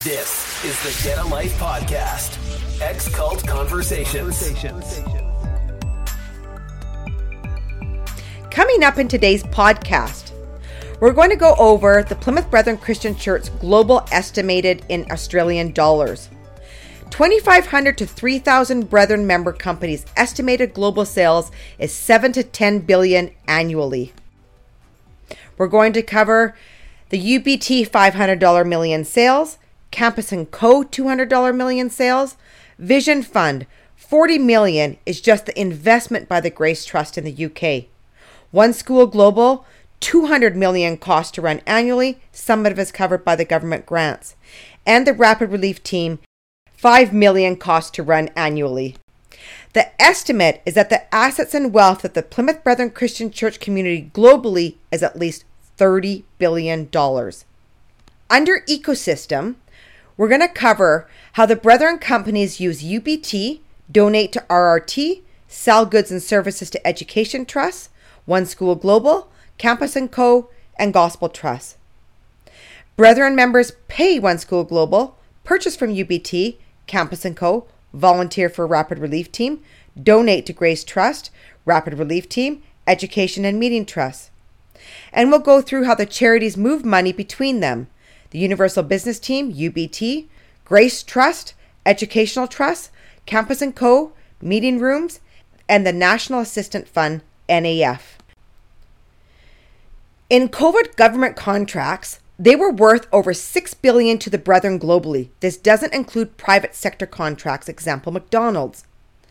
This is the Get a Life podcast. Ex-Cult Conversations. Coming up in today's podcast, we're going to go over the Plymouth Brethren Christian Church global estimated in Australian dollars. 2,500 to 3,000 Brethren member companies' estimated global sales is 7 to 10 billion annually. We're going to cover the UBT $500 million sales, Campus & Co. $200 million sales, Vision Fund $40 million is just the investment by the Grace Trust in the UK. One School Global $200 million cost to run annually, some of it is covered by the government grants. And the Rapid Relief Team $5 million cost to run annually. The estimate is that the assets and wealth of the Plymouth Brethren Christian Church community globally is at least $30 billion. Under ecosystem, we're going to cover how the Brethren companies use UBT, donate to RRT, sell goods and services to education trusts, One School Global, Campus & Co., and Gospel Trust. Brethren members pay One School Global, purchase from UBT, Campus & Co., volunteer for Rapid Relief Team, donate to Grace Trust, Rapid Relief Team, Education and Meeting Trust. And we'll go through how the charities move money between them. The Universal Business Team, UBT, Grace Trust, Educational Trust, Campus & Co., Meeting Rooms, and the National Assistance Fund, NAF. In COVID government contracts, they were worth over $6 billion to the Brethren globally. This doesn't include private sector contracts, example McDonald's.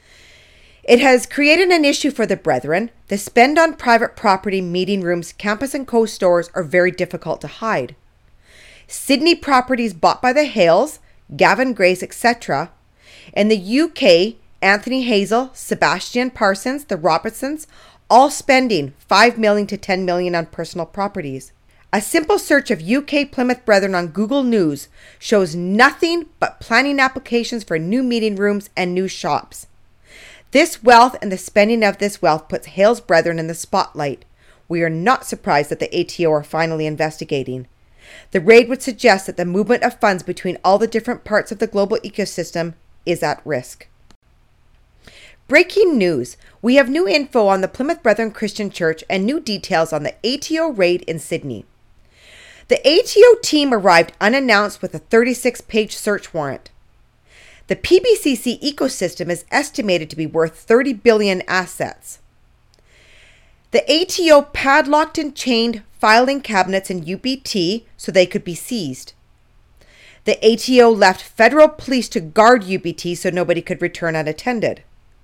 It has created an issue for the Brethren. The spend on private property, meeting rooms, Campus & Co. stores are very difficult to hide. Sydney properties bought by the Hales, Gavin Grace, etc. In the UK, Anthony Hazel, Sebastian Parsons, the Robertsons, all spending $5 million to $10 million on personal properties. A simple search of UK Plymouth Brethren on Google News shows nothing but planning applications for new meeting rooms and new shops. This wealth and the spending of this wealth puts Hales Brethren in the spotlight. We are not surprised that the ATO are finally investigating. The raid would suggest that the movement of funds between all the different parts of the global ecosystem is at risk. Breaking news. We have new info on the Plymouth Brethren Christian Church and new details on the ATO raid in Sydney. The ATO team arrived unannounced with a 36-page search warrant. The PBCC ecosystem is estimated to be worth 30 billion assets. The ATO padlocked and chained filing cabinets in UBT so they could be seized. The ATO left federal police to guard UBT so nobody could return unattended.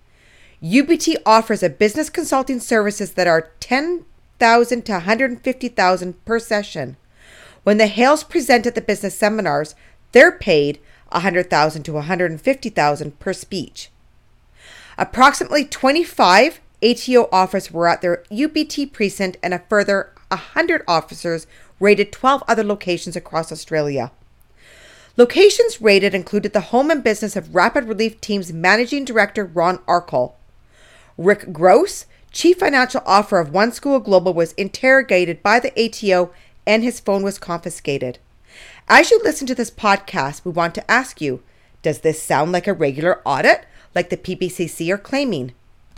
UBT offers a business consulting services that are $10,000 to $150,000 per session. When the Hales present at the business seminars, they're paid $100,000 to $150,000 per speech. Approximately 25 ATO officers were at their UBT precinct, and a further 100 officers raided 12 other locations across Australia. Locations raided included the home and business of Rapid Relief Team's Managing Director Ron Arkle. Rick Gross, Chief Financial Officer of One School Global, was interrogated by the ATO and his phone was confiscated. As you listen to this podcast, we want to ask you, does this sound like a regular audit, like the PBCC are claiming?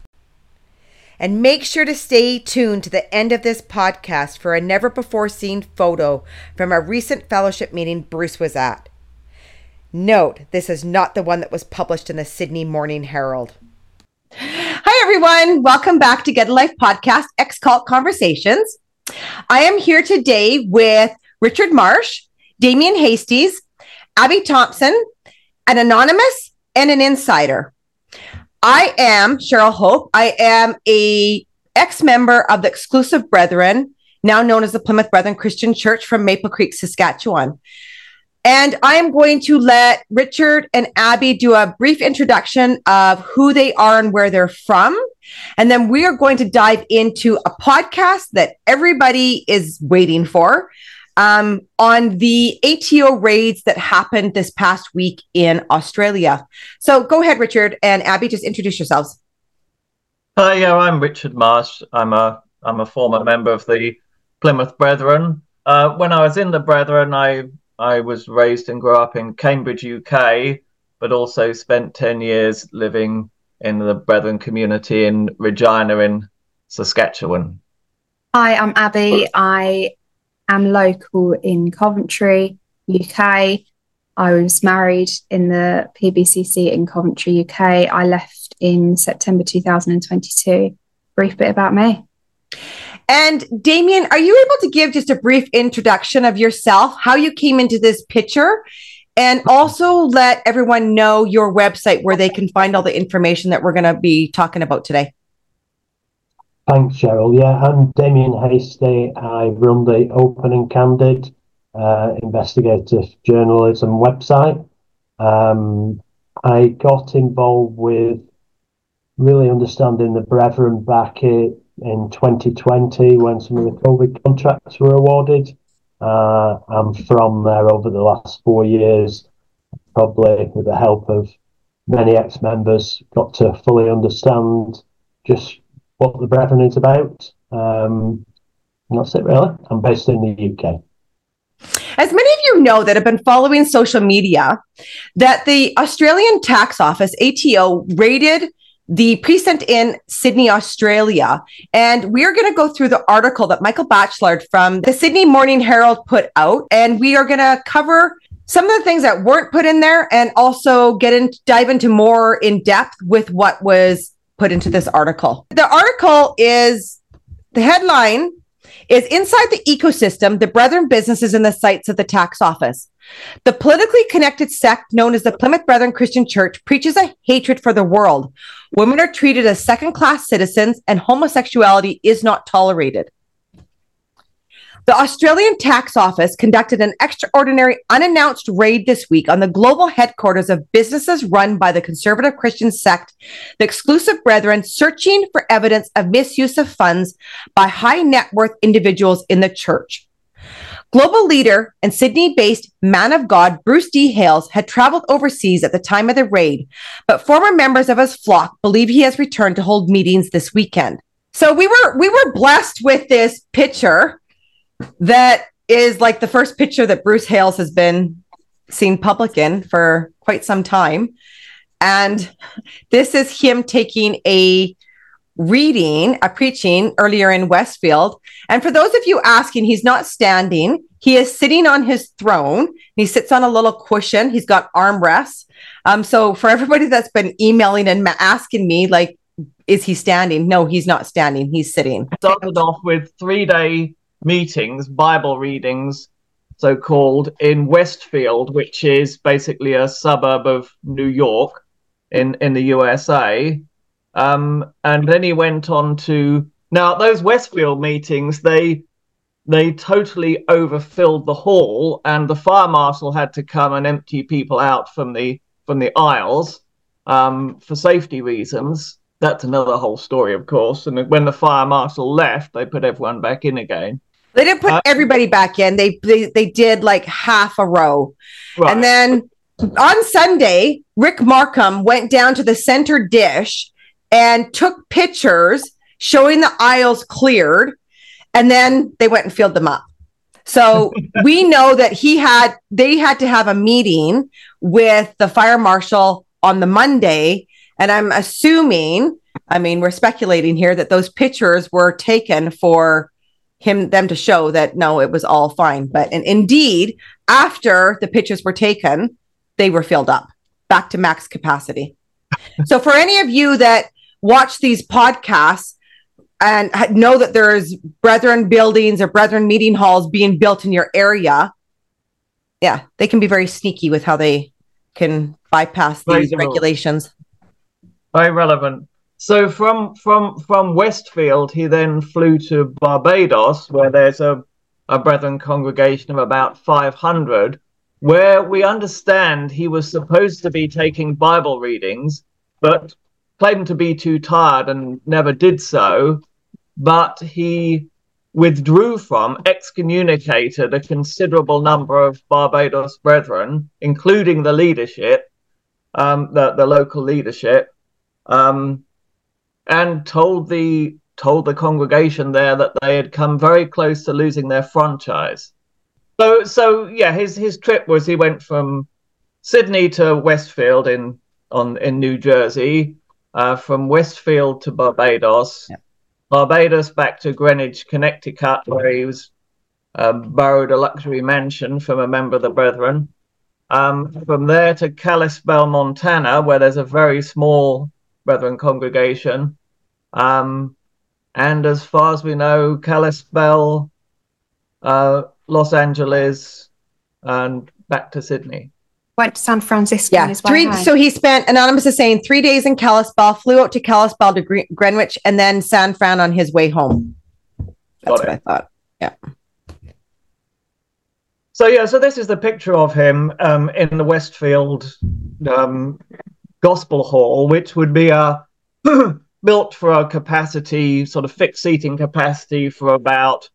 And make sure to stay tuned to the end of this podcast for a never-before-seen photo from a recent fellowship meeting Bruce was at. Note, this is not the one that was published in the Sydney Morning Herald. Hi, everyone. Welcome back to Get a Life podcast, Ex-Cult Conversations. I am here today with Richard Marsh, Damien Hasties, Abby Thompson, an anonymous and an insider. I am Cheryl Hope. I am a ex-member of the Exclusive Brethren, now known as the Plymouth Brethren Christian Church from Maple Creek, Saskatchewan. And I am going to let Richard and Abby do a brief introduction of who they are and where they're from. And then we are going to dive into a podcast that everybody is waiting for on the ATO raids that happened this past week in Australia. So go ahead, Richard and Abby, just introduce yourselves. Hi, I'm Richard Marsh. I'm a former member of the Plymouth Brethren. When I was in the Brethren, I I was raised and grew up in Cambridge, UK, but also spent 10 years living in the Brethren community in Regina in Saskatchewan. Hi, I'm Abby. I am local in Coventry, UK. I was married in the PBCC in Coventry, UK. I left in September 2022. Brief bit about me. And Damien, are you able to give just a brief introduction of yourself, how you came into this picture, and also let everyone know your website where they can find all the information that we're going to be talking about today? Thanks, Cheryl. Yeah, I'm Damien Hasty. I run the Open and Candid investigative journalism website. I got involved with really understanding the Brethren back in 2020 when some of the COVID contracts were awarded. I'm from there over the last 4 years, probably with the help of many ex-members, got to fully understand just what the Brethren is about. And that's it, really. I'm based in the UK. As many of you know that have been following social media, that the Australian Tax Office, ATO, raided the precinct in Sydney, Australia. And we're going to go through the article that Michael Batchelard from the Sydney Morning Herald put out. And we are going to cover some of the things that weren't put in there and also dive into more in depth with what was put into this article. The article is, the headline is Inside the Ecosystem, the Brethren Businesses and the Sites of the Tax Office. The politically connected sect known as the Plymouth Brethren Christian Church preaches a hatred for the world. Women are treated as second-class citizens and homosexuality is not tolerated. The Australian Tax Office conducted an extraordinary unannounced raid this week on the global headquarters of businesses run by the conservative Christian sect, the Exclusive Brethren, searching for evidence of misuse of funds by high net worth individuals in the church. Global leader and Sydney-based man of God, Bruce D. Hales, had traveled overseas at the time of the raid, but former members of his flock believe he has returned to hold meetings this weekend. So we were blessed with this picture that is like the first picture that Bruce Hales has been seen public in for quite some time. And this is him taking a preaching earlier in Westfield. And for those of you asking, he's not standing. He is sitting on his throne. He sits on a little cushion. He's got armrests. So for everybody that's been emailing and asking me, like, is he standing? No, he's not standing. He's sitting. Started off with 3-day meetings, Bible readings, so-called, in Westfield, which is basically a suburb of New York in the USA. And then he went on to, now those Westfield meetings, they totally overfilled the hall, and the fire marshal had to come and empty people out from the aisles for safety reasons. That's another whole story, of course. And when the fire marshal left, they put everyone back in again. They didn't put everybody back in. They did like half a row. Right. And then on Sunday, Rick Markham went down to the center dish and took pictures showing the aisles cleared. And then they went and filled them up. So we know that they had to have a meeting with the fire marshal on the Monday. And I'm assuming, we're speculating here, that those pictures were taken for them to show that, no, it was all fine. But and indeed, after the pictures were taken, they were filled up back to max capacity. So for any of you that watch these podcasts and know that there's Brethren buildings or Brethren meeting halls being built in your area, yeah, they can be very sneaky with how they can bypass these regulations. Very relevant. So from Westfield, he then flew to Barbados, where there's a Brethren congregation of about 500, where we understand he was supposed to be taking Bible readings, but claimed to be too tired and never did so. But he withdrew from, excommunicated a considerable number of Barbados Brethren, including the leadership, the local leadership, and told the congregation there that they had come very close to losing their franchise. So yeah, his trip was he went from Sydney to Westfield in New Jersey, from Westfield to Barbados, Barbados back to Greenwich, Connecticut, where he was borrowed a luxury mansion from a member of the Brethren. From there to Kalispell, Montana, where there's a very small Brethren congregation, and as far as we know, Kalispell, Los Angeles, and back to Sydney. Went to San Francisco. On his way home. So he spent, Anonymous is saying, 3 days in Kalispell, flew out to Kalispell to Greenwich, and then San Fran on his way home. That's what I thought. Yeah. So this is the picture of him in the Westfield Gospel Hall, which would be built for a capacity, sort of fixed seating capacity for about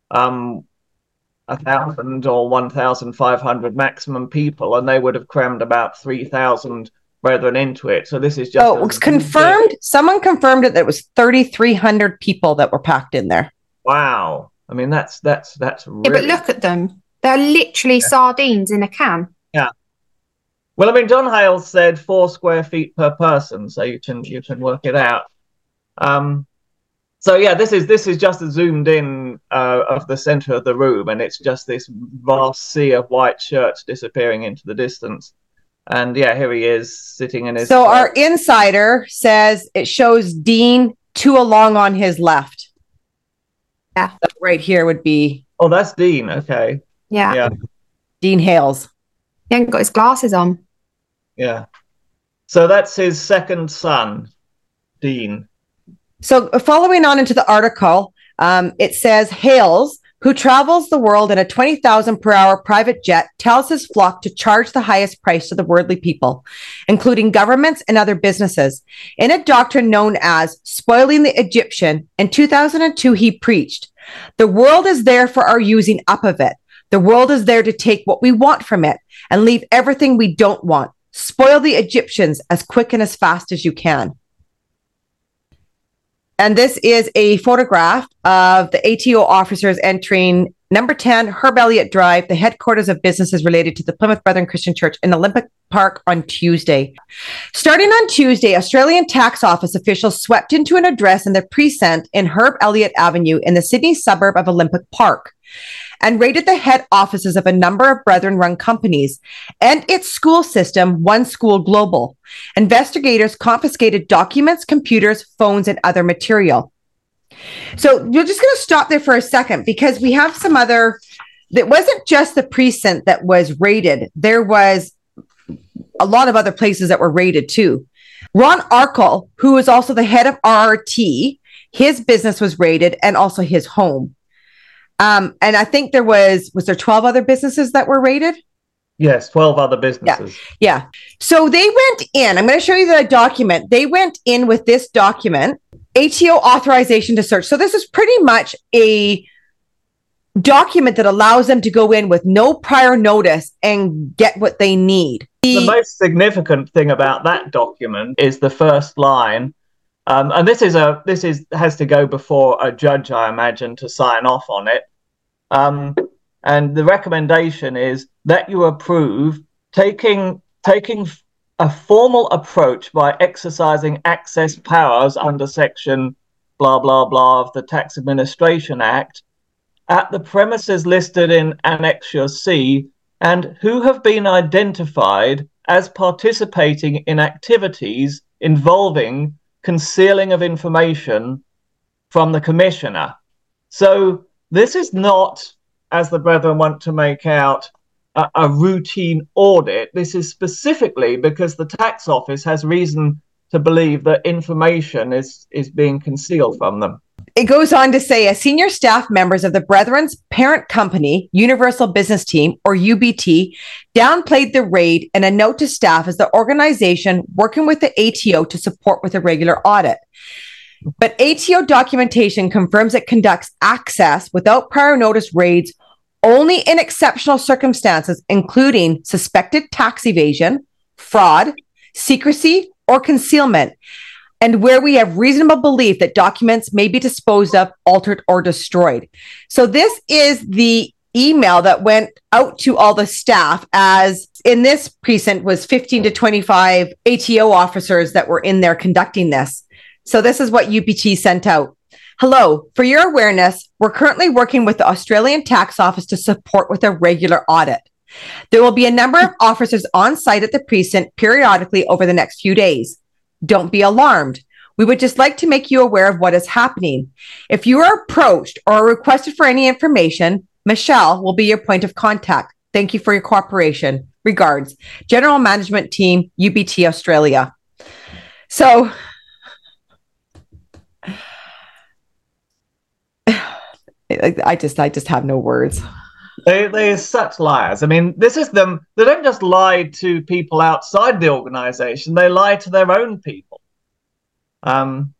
1,000 or 1,500 maximum people, and they would have crammed about 3,000 Brethren into it. So this is just... Oh, it was confirmed. Someone confirmed it. That it was 3,300 people that were packed in there. Wow. I mean, that's really... Yeah, but look at them. They're literally sardines in a can. Yeah. Well, I mean, John Hale said 4 square feet per person, so you can work it out. So yeah, this is just a zoomed in of the center of the room, and it's just this vast sea of white shirts disappearing into the distance. And yeah, here he is sitting in his... So our insider says it shows Dean 2 along on his left. Yeah. So right here would be... Oh, that's Dean. Okay. Yeah. Dean Hales. He hasn't got his glasses on. Yeah. So that's his second son, Dean. So following on into the article, it says Hales, who travels the world in a 20,000 per hour private jet, tells his flock to charge the highest price to the worldly people, including governments and other businesses. In a doctrine known as spoiling the Egyptian, in 2002, he preached, "The world is there for our using up of it. The world is there to take what we want from it and leave everything we don't want. Spoil the Egyptians as quick and as fast as you can." And this is a photograph of the ATO officers entering number 10 Herb Elliott Drive, the headquarters of businesses related to the Plymouth Brethren Christian Church in Olympic Park on Tuesday. Starting on Tuesday, Australian Tax Office officials swept into an address in the precinct in Herb Elliott Avenue in the Sydney suburb of Olympic Park and raided the head offices of a number of Brethren-run companies and its school system, One School Global. Investigators confiscated documents, computers, phones, and other material. So we're just going to stop there for a second because we have some other... It wasn't just the precinct that was raided. There was a lot of other places that were raided too. Ron Arkell, who is also the head of RRT, his business was raided and also his home. And I think there was there 12 other businesses that were raided? Yes, 12 other businesses. Yeah. So they went in. I'm going to show you the document. They went in with this document, ATO authorization to search. So this is pretty much a document that allows them to go in with no prior notice and get what they need. The most significant thing about that document is the first line. And this has to go before a judge, I imagine, to sign off on it. And the recommendation is that you approve taking a formal approach by exercising access powers under section blah, blah, blah of the Tax Administration Act at the premises listed in Annexure C and who have been identified as participating in activities involving concealing of information from the Commissioner. So this is not, as the Brethren want to make out, a routine audit. This is specifically because the tax office has reason to believe that information is being concealed from them. It goes on to say, as senior staff members of the Brethren's parent company, Universal Business Team, or UBT, downplayed the raid in a note to staff as the organization working with the ATO to support with a regular audit. But ATO documentation confirms it conducts access without prior notice raids only in exceptional circumstances, including suspected tax evasion, fraud, secrecy, or concealment, and where we have reasonable belief that documents may be disposed of, altered, or destroyed. So this is the email that went out to all the staff, as in this precinct was 15 to 25 ATO officers that were in there conducting this. So this is what UPT sent out. Hello, for your awareness, we're currently working with the Australian Tax Office to support with a regular audit. There will be a number of officers on site at the precinct periodically over the next few days. Don't be alarmed. We would just like to make you aware of what is happening. If you are approached or requested for any information, Michelle will be your point of contact. Thank you for your cooperation. Regards, General Management Team, UBT Australia. So, I just have no words. They're such liars. I mean, this is them. They don't just lie to people outside the organization. They lie to their own people. Don't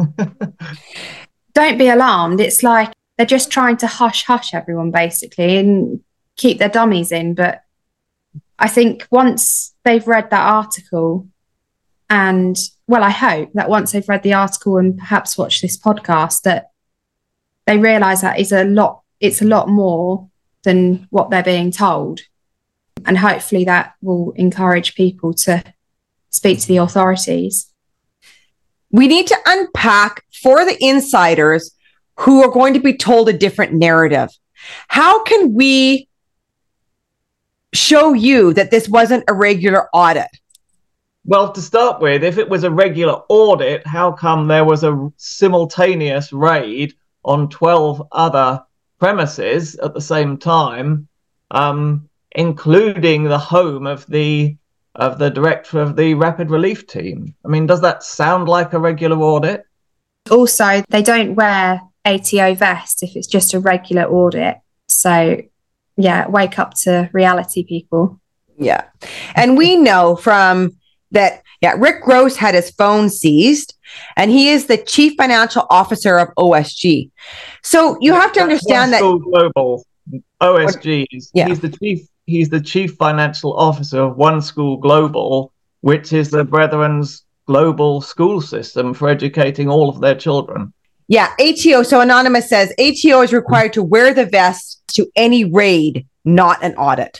be alarmed. It's like they're just trying to hush everyone, basically, and keep their dummies in. But I think once they've read that article, and, well, I hope that once they've read the article and perhaps watched this podcast, that they realise that it's a lot more than what they're being told. And hopefully that will encourage people to speak to the authorities. We need to unpack for the insiders who are going to be told a different narrative. How can we show you that this wasn't a regular audit? Well, to start with, if it was a regular audit, how come there was a simultaneous raid on 12 other premises at the same time, including the home of the director of the Rapid Relief Team? I mean, does that sound like a regular audit? Also, they don't wear ATO vests if it's just a regular audit. So, yeah, wake up to reality, people. Yeah. And we know from that, Rick Gross had his phone seized, and he is the chief financial officer of OSG. So you have to understand that Global OSG, he's the chief financial officer of One School Global, which is the Brethren's global school system for educating all of their children. Yeah, ATO. So Anonymous says ATO is required to wear the vest to any raid, not an audit.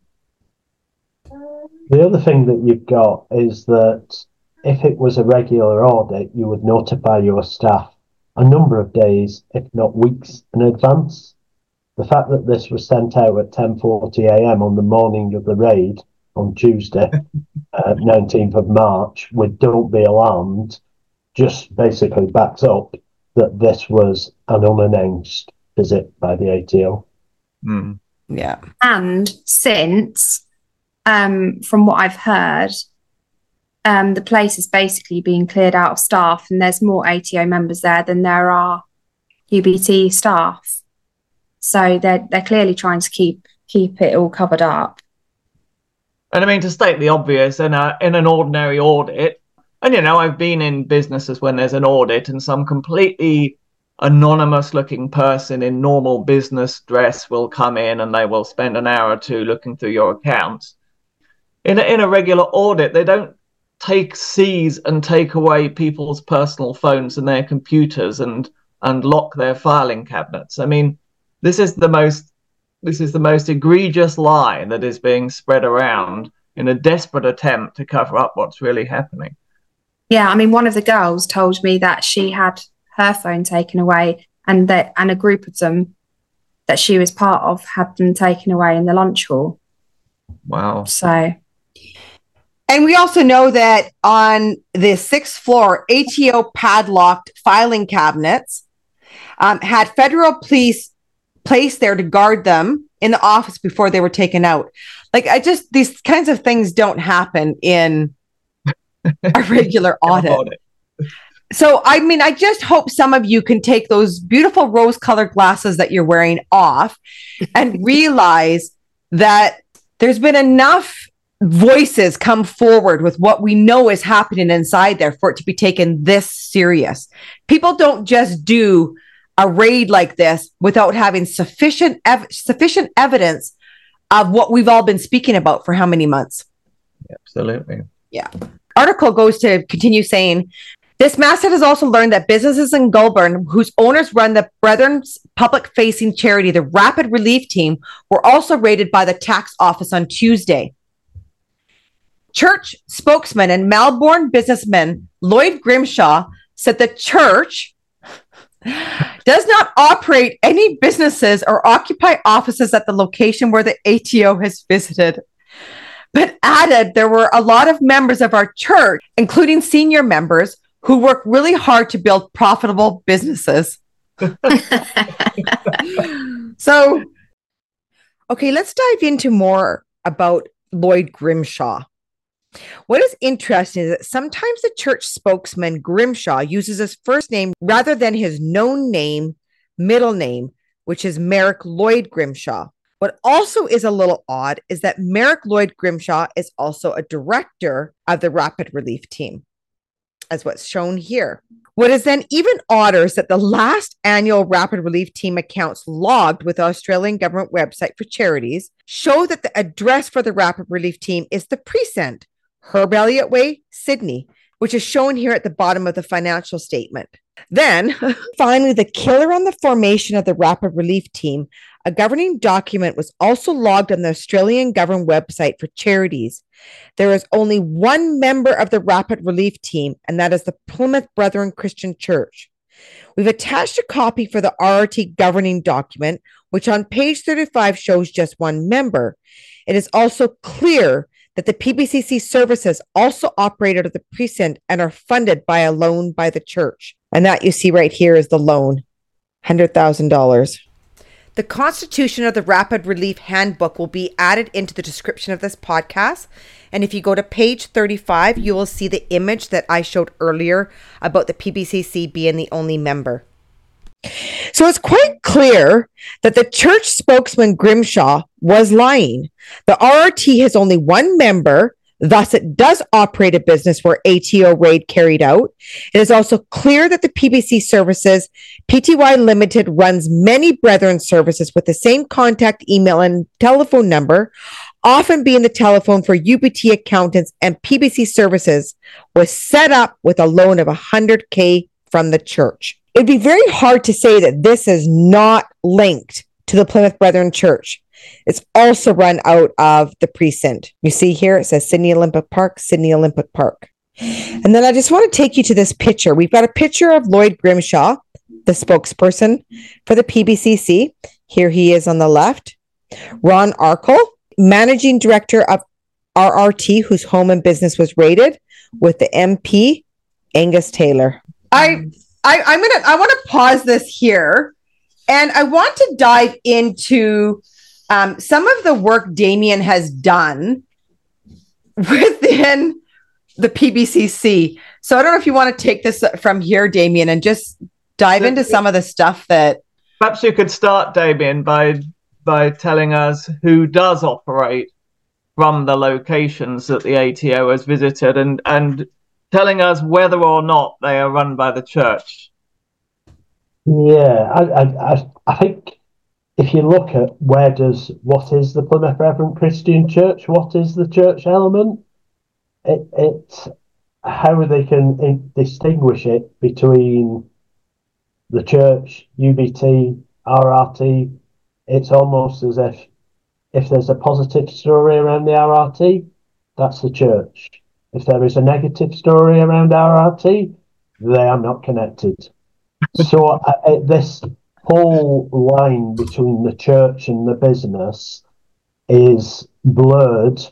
The other thing that you've got is that if it was a regular audit, you would notify your staff a number of days, if not weeks, in advance. The fact that this was sent out at 10:40 a.m. on the morning of the raid on Tuesday, 19th of March, with "Don't be alarmed," just basically backs up that this was an unannounced visit by the ATO. Mm. Yeah. And since, from what I've heard, the place is basically being cleared out of staff, and there's more ATO members there than there are UBT staff. So they're clearly trying to keep it all covered up. And I mean, to state the obvious, in an ordinary audit, and I've been in businesses when there's an audit and some completely anonymous looking person in normal business dress will come in and they will spend an hour or two looking through your accounts. In a regular audit, they don't seize and take away people's personal phones and their computers and lock their filing cabinets. I mean, this is the most egregious lie that is being spread around in a desperate attempt to cover up what's really happening. Yeah, I mean, one of the girls told me that she had her phone taken away, and a group of them that she was part of had them taken away in the lunch hall. Wow. So. And we also know that on the 6th floor, ATO padlocked filing cabinets, had federal police placed there to guard them in the office before they were taken out. Like, these kinds of things don't happen in a regular audit. So, I mean, I just hope some of you can take those beautiful rose-colored glasses that you're wearing off and realize that there's been enough voices come forward with what we know is happening inside there for it to be taken this serious. People don't just do a raid like this without having sufficient evidence of what we've all been speaking about for how many months. Absolutely. Yeah. Article goes to continue saying, This masthead has also learned that businesses in Goulburn, whose owners run the Brethren's public-facing charity, the Rapid Relief Team, were also raided by the tax office on Tuesday. Church spokesman and Melbourne businessman Lloyd Grimshaw said the church does not operate any businesses or occupy offices at the location where the ATO has visited, but added there were a lot of members of our church, including senior members, who work really hard to build profitable businesses. So, okay, let's dive into more about Lloyd Grimshaw. What is interesting is that sometimes the church spokesman Grimshaw uses his first name rather than his known name, middle name, which is Merrick Lloyd Grimshaw. What also is a little odd is that Merrick Lloyd Grimshaw is also a director of the Rapid Relief Team, as what's shown here. What is then even odder is that the last annual Rapid Relief Team accounts logged with the Australian government website for charities show that the address for the Rapid Relief Team is the Precinct, Herb Elliott Way, Sydney, which is shown here at the bottom of the financial statement. Then, finally, the killer on the formation of the Rapid Relief Team, a governing document was also logged on the Australian government website for charities. There is only one member of the Rapid Relief Team, and that is the Plymouth Brethren Christian Church. We've attached a copy for the RRT governing document, which on page 35 shows just one member. It is also clear that the PBCC services also operate out of the precinct and are funded by a loan by the church. And that you see right here is the loan, $100,000. The Constitution of the Rapid Relief Handbook will be added into the description of this podcast. And if you go to page 35, you will see the image that I showed earlier about the PBCC being the only member. So it's quite clear that the church spokesman Grimshaw was lying. The RRT has only one member, thus it does operate a business where ATO raid carried out. It is also clear that the PBC services, Pty Limited, runs many Brethren services with the same contact email and telephone number, often being the telephone for UBT accountants, and PBC services was set up with a loan of $100K from the church. It'd be very hard to say that this is not linked to the Plymouth Brethren Church. It's also run out of the precinct. You see here, it says Sydney Olympic Park, Sydney Olympic Park. And then I just want to take you to this picture. We've got a picture of Lloyd Grimshaw, the spokesperson for the PBCC. Here he is on the left. Ron Arkle, managing director of RRT, whose home and business was raided, with the MP, Angus Taylor. I want to pause this here, and I want to dive into some of the work Damien has done within the PBCC. So I don't know if you want to take this from here, Damien, and just dive into some of the stuff that... Perhaps you could start, Damien, by telling us who does operate from the locations that the ATO has visited, and telling us whether or not they are run by the church. Yeah, I think if you look at what is the Plymouth Brethren Christian Church, what is the church element, it's how they can distinguish it between the church, UBT, RRT. It's almost as if there's a positive story around the RRT, that's the church. If there is a negative story around RRT, they are not connected. So this whole line between the church and the business is blurred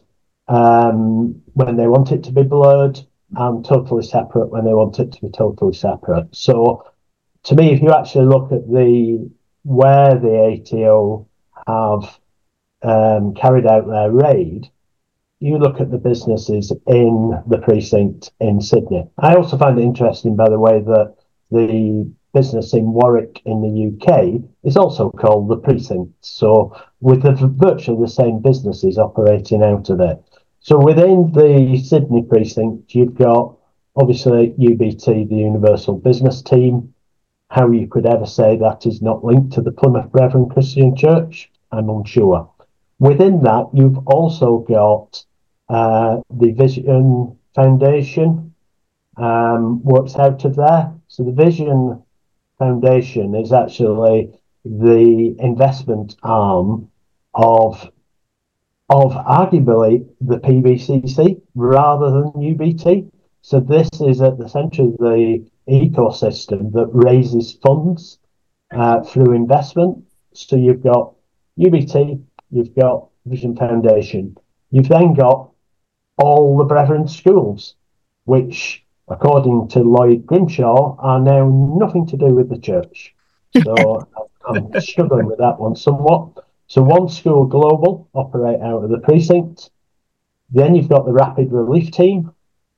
when they want it to be blurred, and totally separate when they want it to be totally separate. So to me, if you actually look at where the ATO have carried out their raid, you look at the businesses in the precinct in Sydney. I also find it interesting, by the way, that the business in Warwick in the UK is also called the precinct. So with virtually the same businesses operating out of it. So within the Sydney precinct, you've got obviously UBT, the Universal Business Team. How you could ever say that is not linked to the Plymouth Brethren Christian Church, I'm unsure. Within that, you've also got the Vision Foundation, works out of there. So the Vision Foundation is actually the investment arm of arguably the PBCC rather than UBT. So this is at the centre of the ecosystem that raises funds through investment. So you've got UBT, you've got Vision Foundation, you've then got all the Brethren schools, which, according to Lloyd Grimshaw, are now nothing to do with the church. So I'm struggling with that one somewhat. So One School Global operate out of the precinct. Then you've got the Rapid Relief Team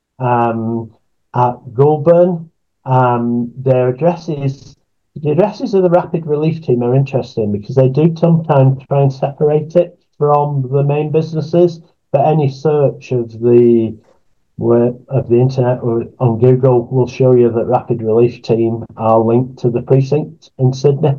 at Goulburn. The addresses of the Rapid Relief Team are interesting because they do sometimes try and separate it from the main businesses. But any search of the internet or on Google will show you that Rapid Relief Team are linked to the precinct in Sydney.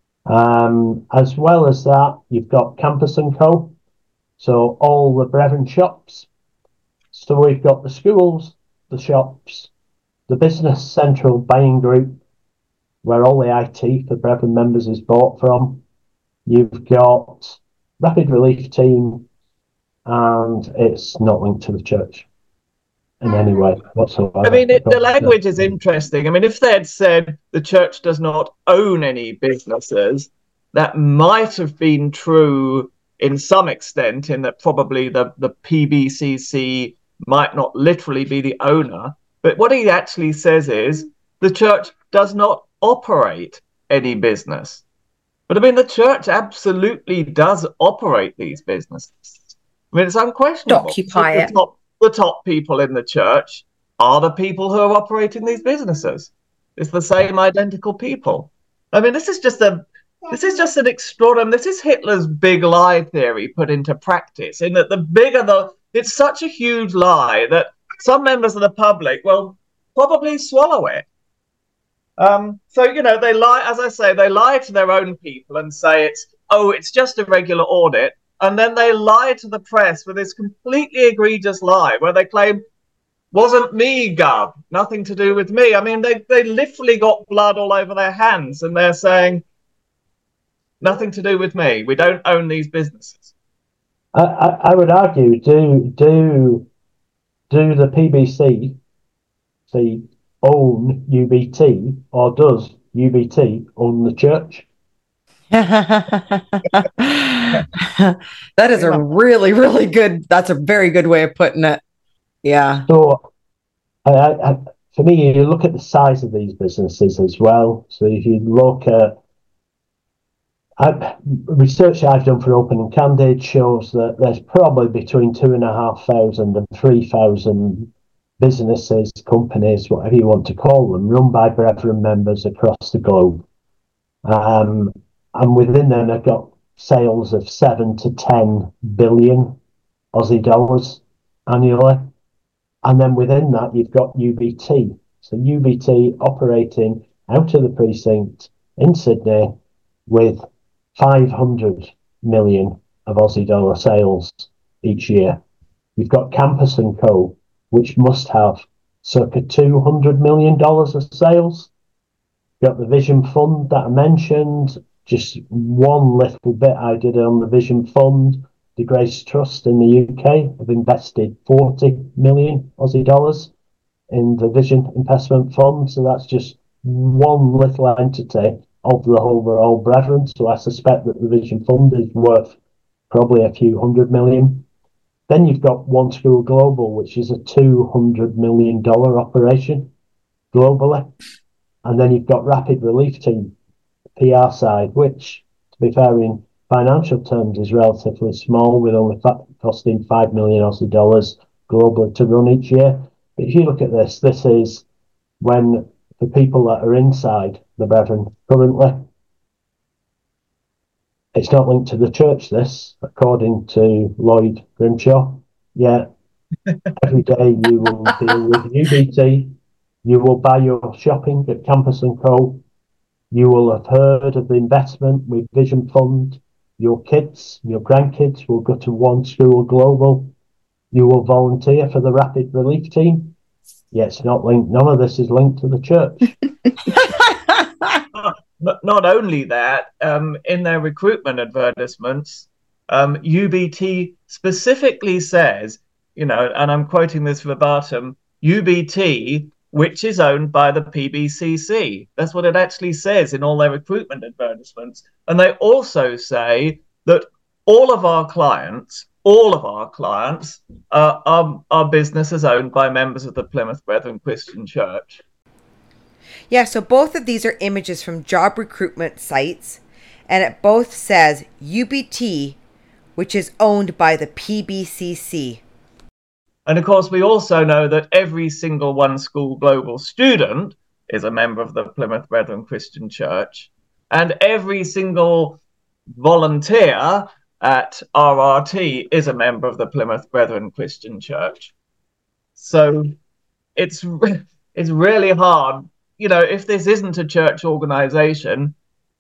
As well as that, you've got Campus and Co. So all the Brethren shops. So we've got the schools, the shops, the Business Central buying group, where all the IT for Brethren members is bought from. You've got Rapid Relief Team, and it's not linked to the church in any way whatsoever. I mean, the language is interesting. I mean, if they had said the church does not own any businesses, that might have been true in some extent, in that probably the PBCC might not literally be the owner. But what he actually says is the church does not operate any business. But I mean, the church absolutely does operate these businesses. I mean, it's unquestionable. Occupy it. The top people in the church are the people who are operating these businesses. It's the same identical people. I mean, this is just an extraordinary. This is Hitler's big lie theory put into practice. In that it's such a huge lie that some members of the public will probably swallow it. So they lie. As I say, they lie to their own people and say it's just a regular audit. And then they lie to the press with this completely egregious lie where they claim, wasn't me, Gov, nothing to do with me. I mean, they literally got blood all over their hands and they're saying, nothing to do with me. We don't own these businesses. I would argue, do the PBC own UBT, or does UBT own the church? That is a really, really good. That's a very good way of putting it. Yeah. So, for me, you look at the size of these businesses as well. So, if you look at research I've done for Open and Candid shows that there's probably between 2,500 and 3,000 businesses, companies, whatever you want to call them, run by Brethren members across the globe. And within them, they've got sales of 7 to 10 billion Aussie dollars annually. And then within that, you've got UBT. So UBT operating out of the precinct in Sydney with 500 million of Aussie dollar sales each year. You've got Campus and Co, which must have circa $200 million of sales. You've got the Vision Fund that I mentioned. Just one little bit I did on the Vision Fund. The Grace Trust in the UK have invested 40 million Aussie dollars in the Vision Investment Fund. So that's just one little entity of the overall Brethren. So I suspect that the Vision Fund is worth probably a few $100 million. Then you've got One School Global, which is a $200 million operation globally. And then you've got Rapid Relief Team, PR side, which, to be fair, in financial terms is relatively small, with only costing 5 million Aussie dollars globally to run each year. But if you look at this is when the people that are inside the Brethren currently, it's not linked to the church, this, according to Lloyd Grimshaw. Yet every day you will deal with UBT, you will buy your shopping at Campus and Co. You will have heard of the investment with Vision Fund. Your kids, your grandkids will go to One School Global. You will volunteer for the Rapid Relief Team. Yeah, it's not linked. None of this is linked to the church. Not only that, in their recruitment advertisements, UBT specifically says, and I'm quoting this verbatim, UBT, which is owned by the PBCC. That's what it actually says in all their recruitment advertisements. And they also say that all of our clients are businesses owned by members of the Plymouth Brethren Christian Church. Yeah, so both of these are images from job recruitment sites, and it both says UBT, which is owned by the PBCC. And of course, we also know that every single One School Global student is a member of the Plymouth Brethren Christian Church, and every single volunteer at RRT is a member of the Plymouth Brethren Christian Church. So it's really hard. If this isn't a church organization,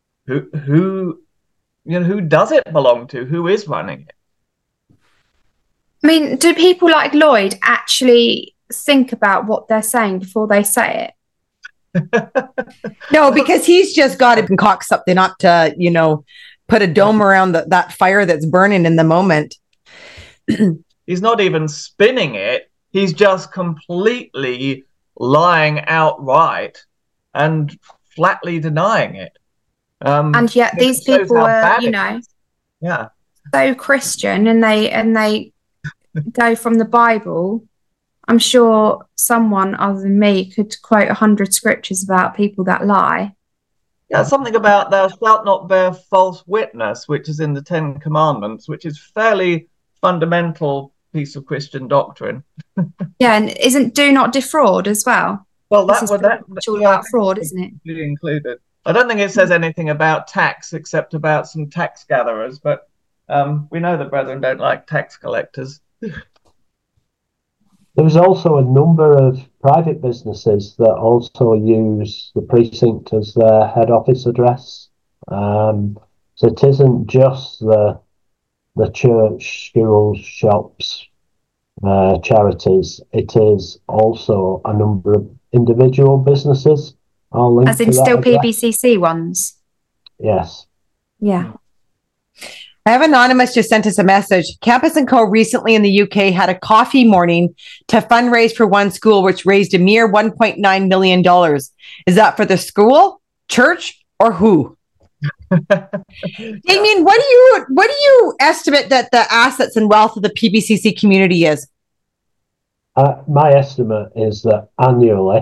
who does it belong to? Who is running it? I mean, do people like Lloyd actually think about what they're saying before they say it? No, because he's just got to concoct something up to, put a dome around that fire that's burning in the moment. He's not even spinning it. He's just completely lying outright and flatly denying it. And yet these people are, so Christian, and they go from the Bible. I'm sure someone other than me could quote 100 scriptures about people that lie. Yeah, something about thou shalt not bear false witness, which is in the Ten Commandments, which is fairly fundamental piece of Christian doctrine. Yeah, and isn't do not defraud as well? Well, that's all about fraud, isn't it? Included. I don't think it says anything about tax except about some tax gatherers, but we know the brethren don't like tax collectors. There's also a number of private businesses that also use the precinct as their head office address. So it isn't just the church, schools, shops, charities. It is also a number of individual businesses are linked. As in still PBCC ones? Yes. Yeah. I have Anonymous just sent us a message. Campus & Co. recently in the UK had a coffee morning to fundraise for One School, which raised a mere $1.9 million. Is that for the school, church, or who? Damien, what do you estimate that the assets and wealth of the PBCC community is? My estimate is that annually,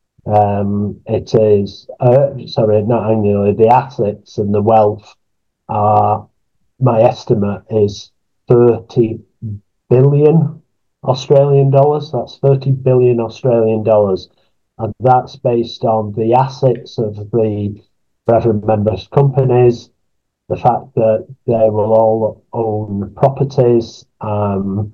it is, not annually, the assets and the wealth are, my estimate is 30 billion Australian dollars. That's 30 billion Australian dollars. And that's based on the assets of the Brethren members' companies, the fact that they will all own properties, and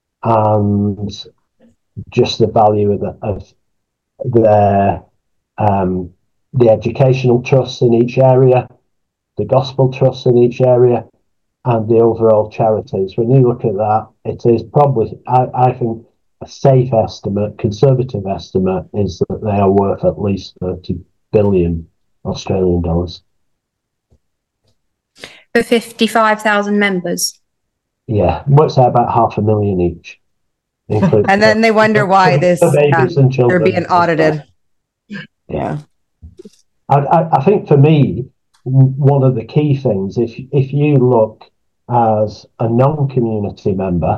just the value of their the educational trusts in each area, the gospel trusts in each area, and the overall charities. When you look at that, it is probably, I think, a safe estimate, conservative estimate, is that they are worth at least 30 billion Australian dollars. For 55,000 members? Yeah, works out about 500,000 each. And then they wonder why they're being audited. Yeah. I think for me, one of the key things, if you look as a non-community member,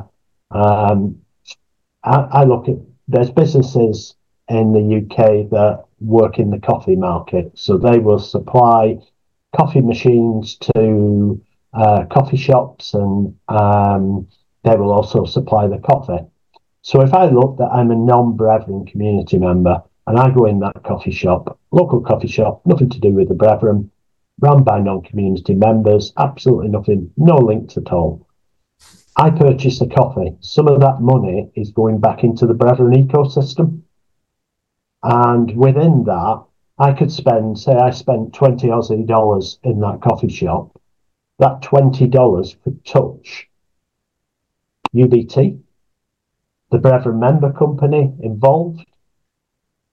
I look at, there's businesses in the UK that work in the coffee market. So they will supply coffee machines to coffee shops, and they will also supply the coffee. So if I look that I'm a non-Brethren community member and I go in that coffee shop, local coffee shop, nothing to do with the Brethren, run by non-community members, absolutely nothing, no links at all. I purchase the coffee. Some of that money is going back into the Brethren ecosystem. And within that, I could spend, say I spent 20 Aussie dollars in that coffee shop. That $20 could touch UBT, the Brethren member company involved,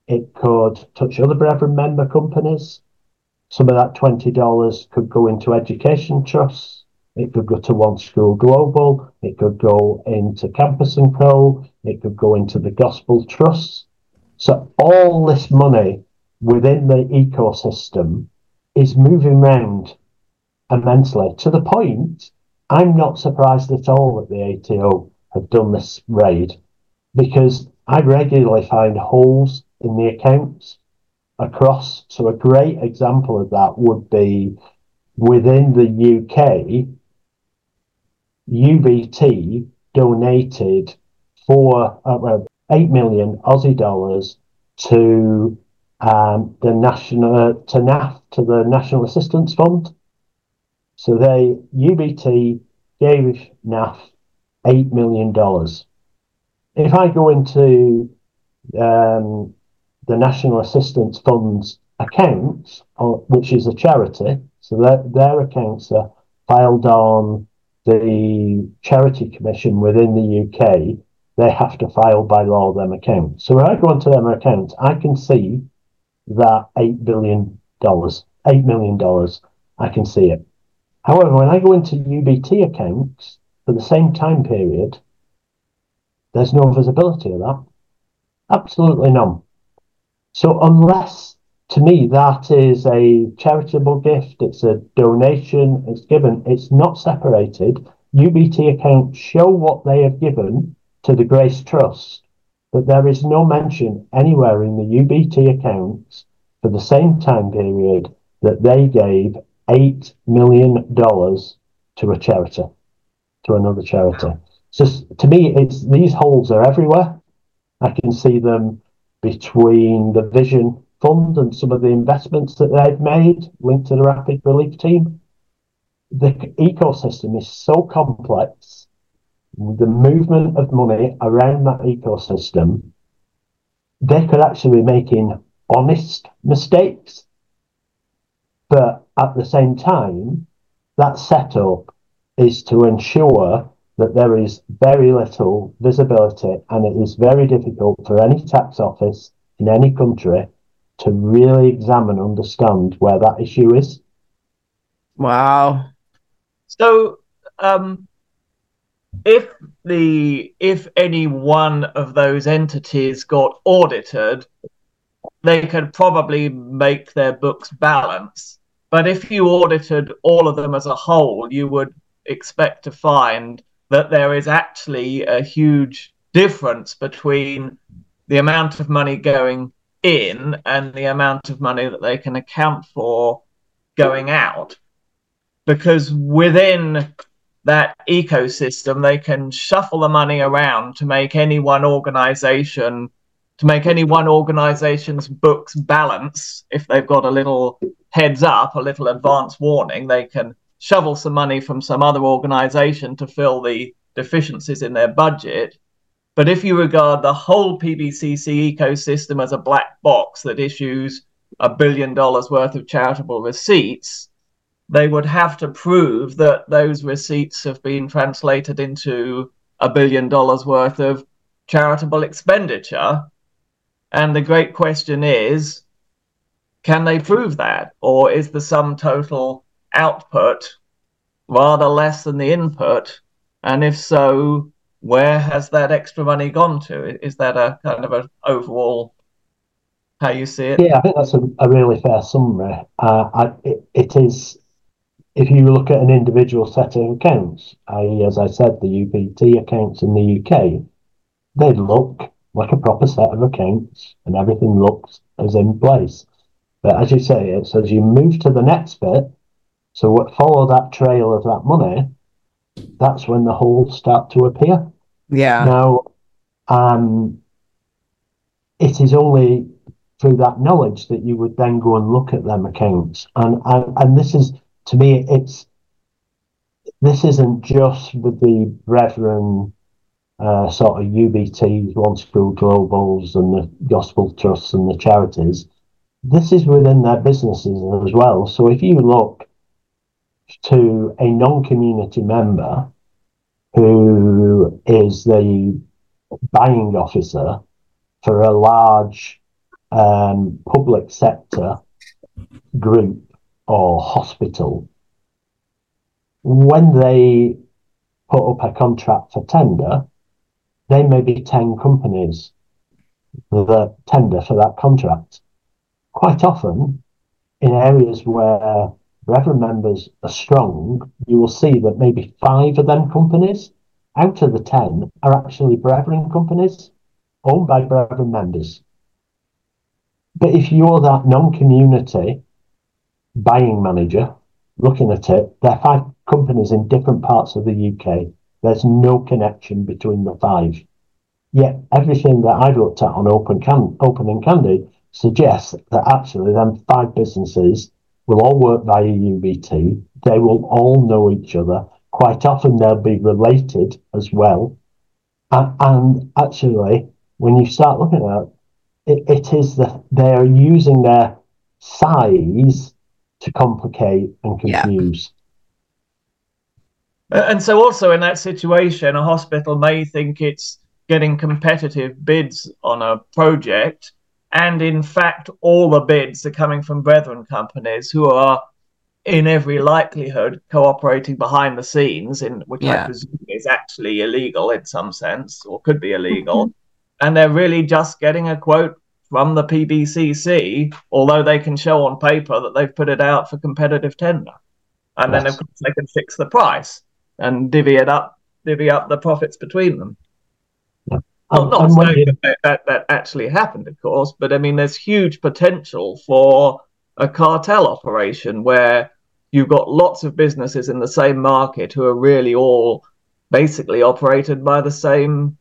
It could touch other Brethren member companies. Some of that $20 could go into education trusts. It could go to One School Global. It could go into Campus and Co. It could go into the Gospel Trusts. So all this money within the ecosystem is moving around immensely, to the point I'm not surprised at all that the ATO have done this raid, because I regularly find holes in the accounts across. So a great example of that would be within the UK, UBT donated 8 million Aussie dollars to the National Assistance Fund. So UBT gave NAF $8 million. If I go into the National Assistance Fund's accounts, which is a charity, so their accounts are filed on the Charity Commission within the UK. They have to file by law them accounts. So when I go into them accounts, I can see that $8 million, I can see it. However, when I go into UBT accounts for the same time period, there's no visibility of that. Absolutely none. So unless, to me, that is a charitable gift, it's a donation, it's given, it's not separated. UBT accounts show what they have given to the Grace Trust, but there is no mention anywhere in the UBT accounts for the same time period that they gave $8 million to a charity, to another charity. So to me, these holes are everywhere. I can see them between the Vision Fund and some of the investments that they've made linked to the Rapid Relief Team. The ecosystem is so complex. The movement of money around that ecosystem, they could actually be making honest mistakes. But at the same time, that setup is to ensure that there is very little visibility, and it is very difficult for any tax office in any country to really examine and understand where that issue is. Wow. So, if any one of those entities got audited, they could probably make their books balance. But if you audited all of them as a whole, you would expect to find that there is actually a huge difference between the amount of money going in and the amount of money that they can account for going out. Because within that ecosystem, they can shuffle the money around to make any one organization's books balance. If they've got a little heads up, a little advance warning, they can shovel some money from some other organization to fill the deficiencies in their budget. But if you regard the whole PBCC ecosystem as a black box that issues $1 billion worth of charitable receipts, they would have to prove that those receipts have been translated into $1 billion worth of charitable expenditure. And the great question is, can they prove that? Or is the sum total output rather less than the input? And if so, where has that extra money gone to? Is that a kind of an overall how you see it? Yeah, I think that's a really fair summary. It is, if you look at an individual set of accounts, i.e., as I said, the UBT accounts in the UK, they look like a proper set of accounts and everything looks as in place. But as you say, it's as you move to the next bit, so what follow that trail of that money, that's when the holes start to appear. Yeah. Now, it is only through that knowledge that you would then go and look at them accounts. And this is, to me, this isn't just with the Brethren sort of UBTs, One School Globals and the Gospel Trusts and the charities. This is within their businesses as well. So if you look to a non-community member who is the buying officer for a large public sector group or hospital, when they put up a contract for tender, there may be 10 companies that tender for that contract. Quite often, in areas where Brethren members are strong, you will see that maybe 5 of them companies out of the 10 are actually Brethren companies owned by Brethren members. But if you're that non-community buying manager looking at it, there are 5 companies in different parts of the UK. There's no connection between the 5. Yet everything that I've looked at on Open and Candid suggests that actually them 5 businesses will all work via UBT. They will all know each other. Quite often they'll be related as well. And actually, when you start looking at it, it is that they're using their size to complicate and confuse. And so also in that situation, a hospital may think it's getting competitive bids on a project, and in fact all the bids are coming from Brethren companies who are in every likelihood cooperating behind the scenes, which I presume is actually illegal in some sense, or could be illegal. And they're really just getting a quote from the PBCC, although they can show on paper that they've put it out for competitive tender. And then of course they can fix the price and divvy up the profits between them. Not saying that actually happened, of course, but I mean, there's huge potential for a cartel operation where you've got lots of businesses in the same market who are really all basically operated by the same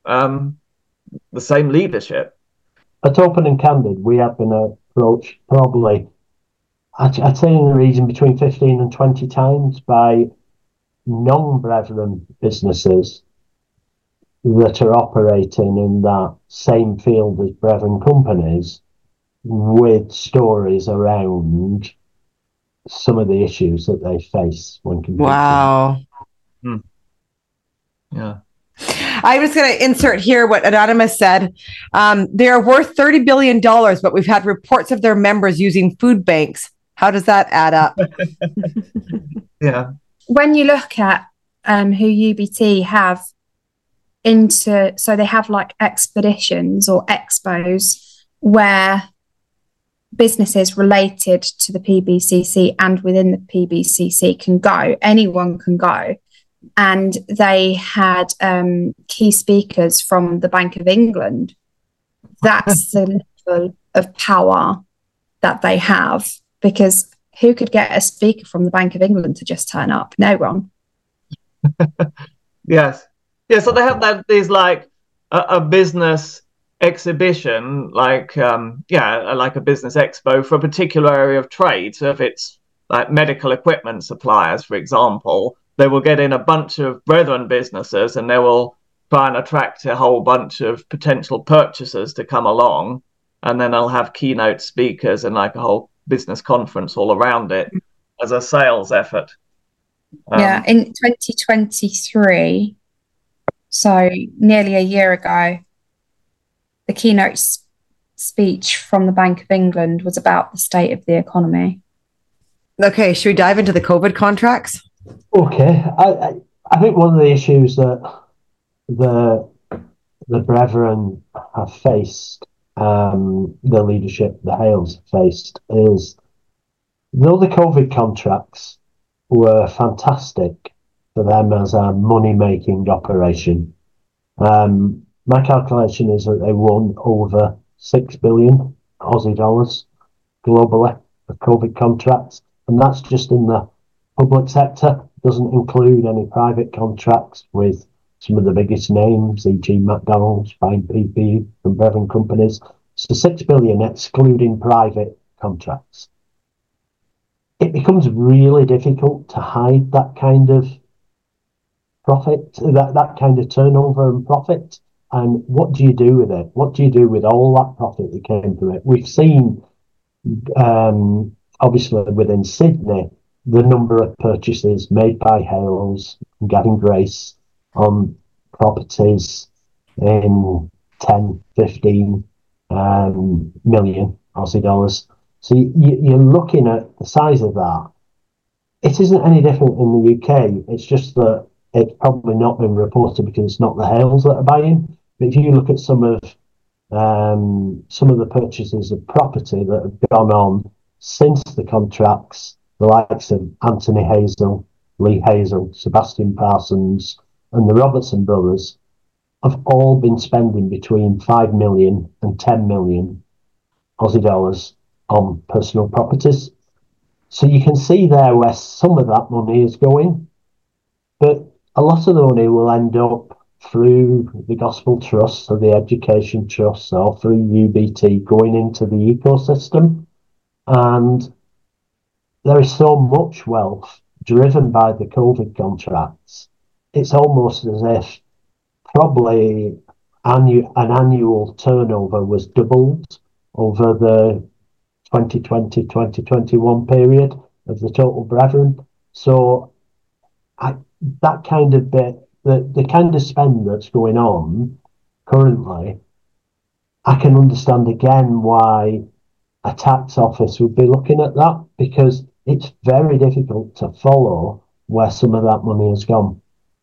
leadership. At Open and Candid, we have been approached probably, I'd say in the region between 15 and 20 times by non-Brethren businesses that are operating in that same field as Brethren companies, with stories around some of the issues that they face when competing. Wow. Yeah. I was going to insert here what Anonymous said. They are worth $30 billion, but we've had reports of their members using food banks. How does that add up? Yeah. When you look at who UBT have so they have like expeditions or expos where businesses related to the PBCC and within the PBCC can go. Anyone can go. And they had key speakers from the Bank of England. That's the level of power that they have, because who could get a speaker from the Bank of England to just turn up? No one. Yes. Yeah, so they have these like a business exhibition, like like a business expo for a particular area of trade. So if it's like medical equipment suppliers, for example, they will get in a bunch of Brethren businesses and they will try and attract a whole bunch of potential purchasers to come along, and then they'll have keynote speakers and like a whole business conference all around it as a sales effort. In 2023, so nearly a year ago, the keynote speech from the Bank of England was about the state of the economy. Okay, should we dive into the COVID contracts? Okay, I think one of the issues that the Brethren have faced, the leadership, the Hales have faced, is though the COVID contracts were fantastic for them as a money-making operation, my calculation is that they won over 6 billion Aussie dollars globally for COVID contracts, and that's just in the public sector. Doesn't include any private contracts with some of the biggest names, e.g. McDonald's, buying PPE from Brethren companies. So 6 billion excluding private contracts. It becomes really difficult to hide that kind of profit, that kind of turnover and profit. And what do you do with it? What do you do with all that profit that came from it? We've seen, obviously within Sydney, the number of purchases made by Hales and Gavin Grace on properties in 10, 15 million Aussie dollars. So you're looking at the size of that. It isn't any different in the UK. It's just that it's probably not been reported because it's not the Hales that are buying. But if you look at some of the purchases of property that have gone on since the contracts, the likes of Anthony Hazel, Lee Hazel, Sebastian Parsons, and the Robertson brothers, have all been spending between 5 million and 10 million Aussie dollars on personal properties. So you can see there where some of that money is going, but a lot of the money will end up through the Gospel Trust or the Education Trust or through UBT going into the ecosystem. And there is so much wealth driven by the COVID contracts. It's almost as if probably an annual turnover was doubled over the 2020-2021 period of the total brethren. So that kind of bit, the kind of spend that's going on currently, I can understand again why a tax office would be looking at that, because it's very difficult to follow where some of that money has gone.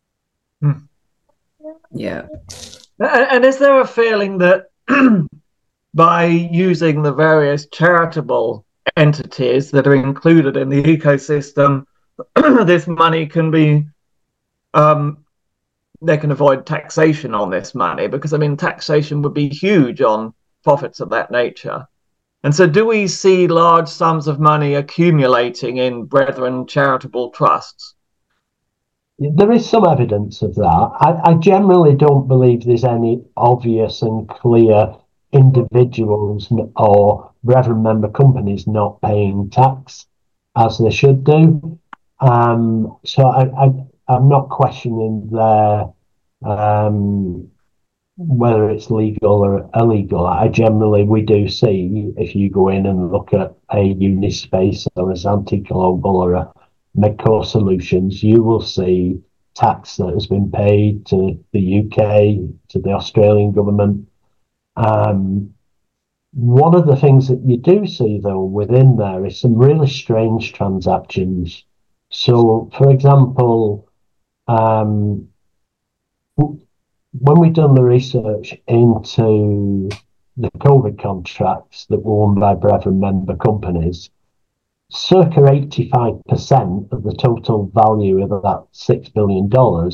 Yeah. And is there a feeling that by using the various charitable entities that are included in the ecosystem, this money can be, they can avoid taxation on this money? Because, I mean, taxation would be huge on profits of that nature. And so do we see large sums of money accumulating in Brethren charitable trusts? There is some evidence of that. I generally don't believe there's any obvious and clear individuals or Brethren member companies not paying tax as they should do. So I'm not questioning their whether it's legal or illegal. We do see, if you go in and look at a Unispace or a Zanti Global or a Medco Solutions, you will see tax that has been paid to the UK, to the Australian government. One of the things that you do see, though, within there is some really strange transactions. So, for example, when we've done the research into the COVID contracts that were won by Brethren member companies, circa 85% of the total value of that $6 billion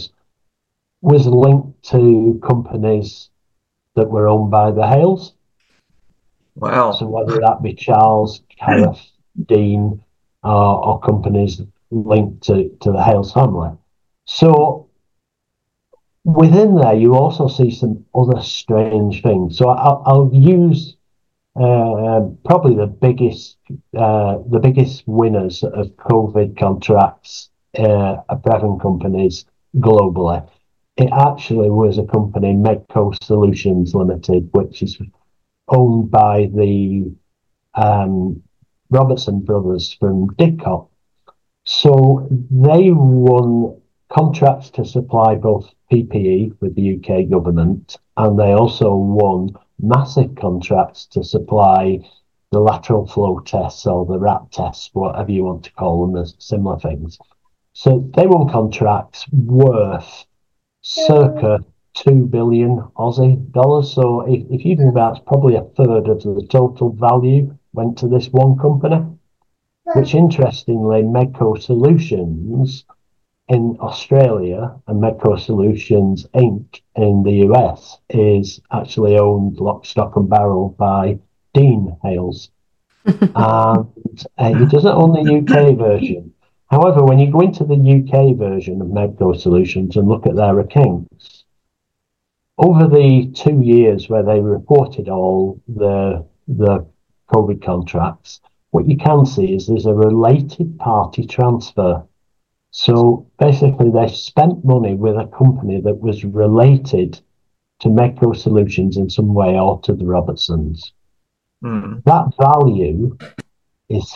was linked to companies that were owned by the Hales. Wow. So whether that be Charles, Gareth, Dean, or companies linked to the Hales family. So within there, you also see some other strange things. So I'll use probably the biggest winners of COVID contracts of Brethren companies globally. It actually was a company, Medco Solutions Limited, which is owned by the Robertson brothers from Didcot. So they won contracts to supply both PPE with the UK government, and they also won massive contracts to supply the lateral flow tests or the RAT tests, whatever you want to call them, as similar things. So they won contracts worth circa 2 billion Aussie dollars. So if you think that's probably a third of the total value went to this one company, which interestingly, Medco Solutions in Australia and Medco Solutions Inc. in the US is actually owned lock, stock and barrel by Dean Hales. And he doesn't own the UK version. However, when you go into the UK version of Medco Solutions and look at their accounts, over the 2 years where they reported all the COVID contracts, what you can see is there's a related party transfer. So basically, they spent money with a company that was related to Medco Solutions in some way or to the Robertsons. That value is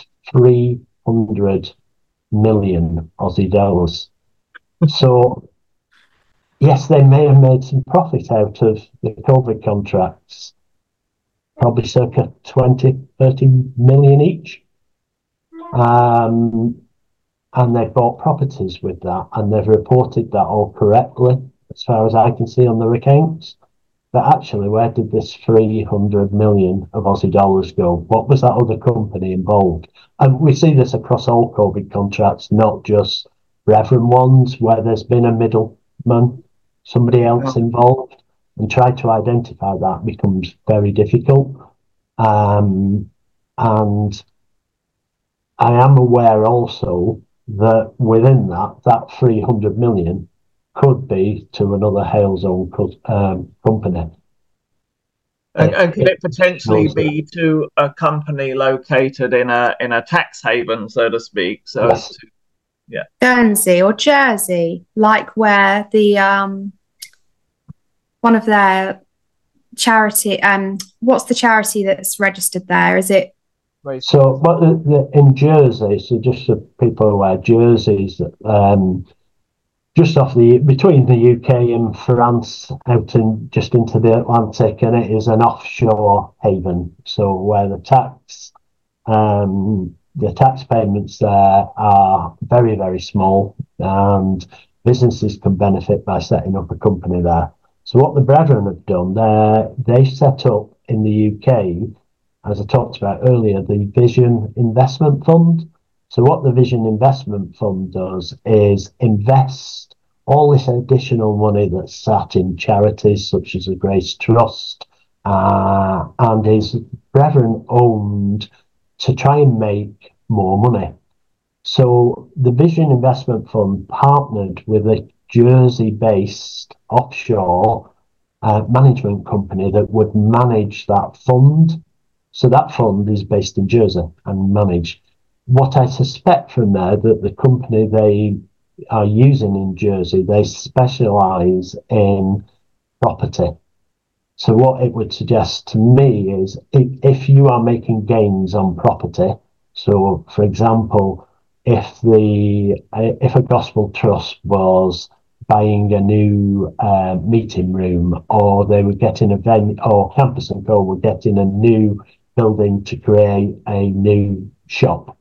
300 million Aussie dollars. So, yes, they may have made some profit out of the COVID contracts, probably circa 20, 30 million each. And they've bought properties with that, and they've reported that all correctly, as far as I can see on their accounts. But actually, where did this 300 million of Aussie dollars go? What was that other company involved? And we see this across all COVID contracts, not just Brethren ones, where there's been a middleman, somebody else involved, and try to identify that becomes very difficult. And I am aware also that within that 300 million could be to another Hales-owned company. And could it potentially be to a company located in a tax haven, so to speak? So, yes. Guernsey or Jersey, like where the one of their charity. What's the charity that's registered there? Is it? So, but in Jersey, so just so people are aware, Jersey's just off between the UK and France, just into the Atlantic, and it is an offshore haven. So where the tax payments there are very, very small, and businesses can benefit by setting up a company there. So what the Brethren have done, they set up in the UK, as I talked about earlier, the Vision Investment Fund. So what the Vision Investment Fund does is invest all this additional money that's sat in charities such as the Grace Trust and is Brethren owned to try and make more money. So the Vision Investment Fund partnered with a Jersey-based offshore management company that would manage that fund. So that fund is based in Jersey and managed. What I suspect from there that the company they are using in Jersey, they specialise in property. So what it would suggest to me is if you are making gains on property, so for example, if a gospel trust was buying a new meeting room, or they were getting a venue, or Campus & Co were getting a new building to create a new shop.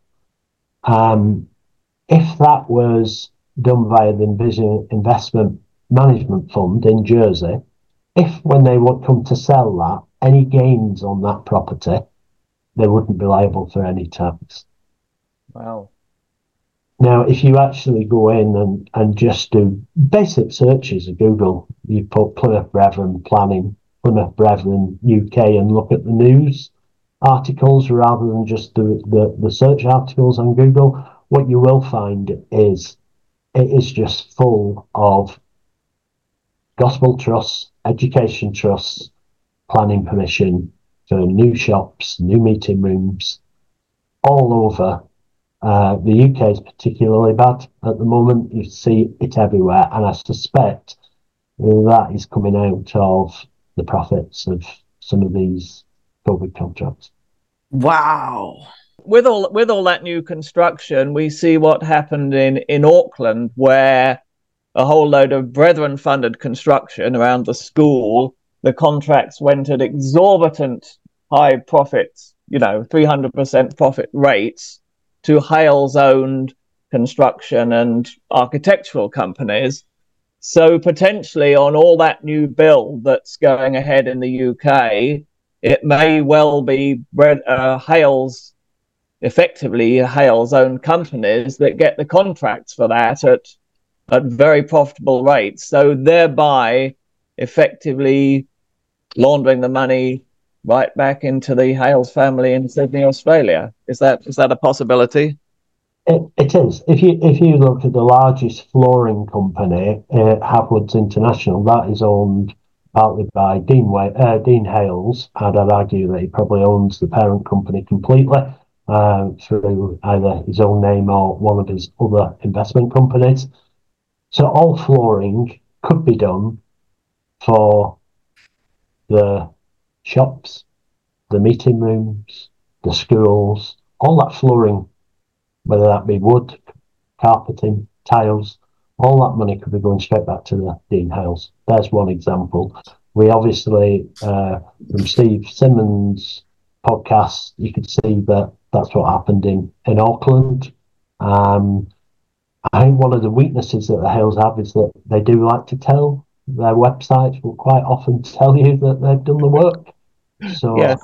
If that was done via the Vision Investment Management Fund in Jersey, if when they would come to sell that, any gains on that property, they wouldn't be liable for any tax. Wow. Now, if you actually go in and just do basic searches of Google, you put Plymouth Brethren planning, Plymouth Brethren UK, and look at the news articles rather than just the search articles on Google, what you will find is it is just full of gospel trusts, education trusts, planning permission for new shops, new meeting rooms, all over. The UK is particularly bad at the moment. You see it everywhere, and I suspect that is coming out of the profits of some of these COVID contracts. Wow. With all that new construction, we see what happened in Auckland, where a whole load of Brethren-funded construction around the school, the contracts went at exorbitant high profits, 300% profit rates, to Hales-owned construction and architectural companies. So potentially on all that new build that's going ahead in the UK, it may well be Hales, effectively Hales-owned companies that get the contracts for that at very profitable rates. So thereby effectively laundering the money right back into the Hales family in Sydney, Australia. Is that a possibility? It is. If you look at the largest flooring company, Havwoods International, that is owned partly by Dean Hales, and I'd argue that he probably owns the parent company completely through either his own name or one of his other investment companies. So all flooring could be done for the shops, the meeting rooms, the schools, all that flooring, whether that be wood, carpeting, tiles, all that money could be going straight back to the Dean Hales. There's one example. We obviously, from Steve Simmons' podcast, you could see that that's what happened in Auckland. I think one of the weaknesses that the Hales have is that they do like to tell. Their websites will quite often tell you that they've done the work. So, Yes.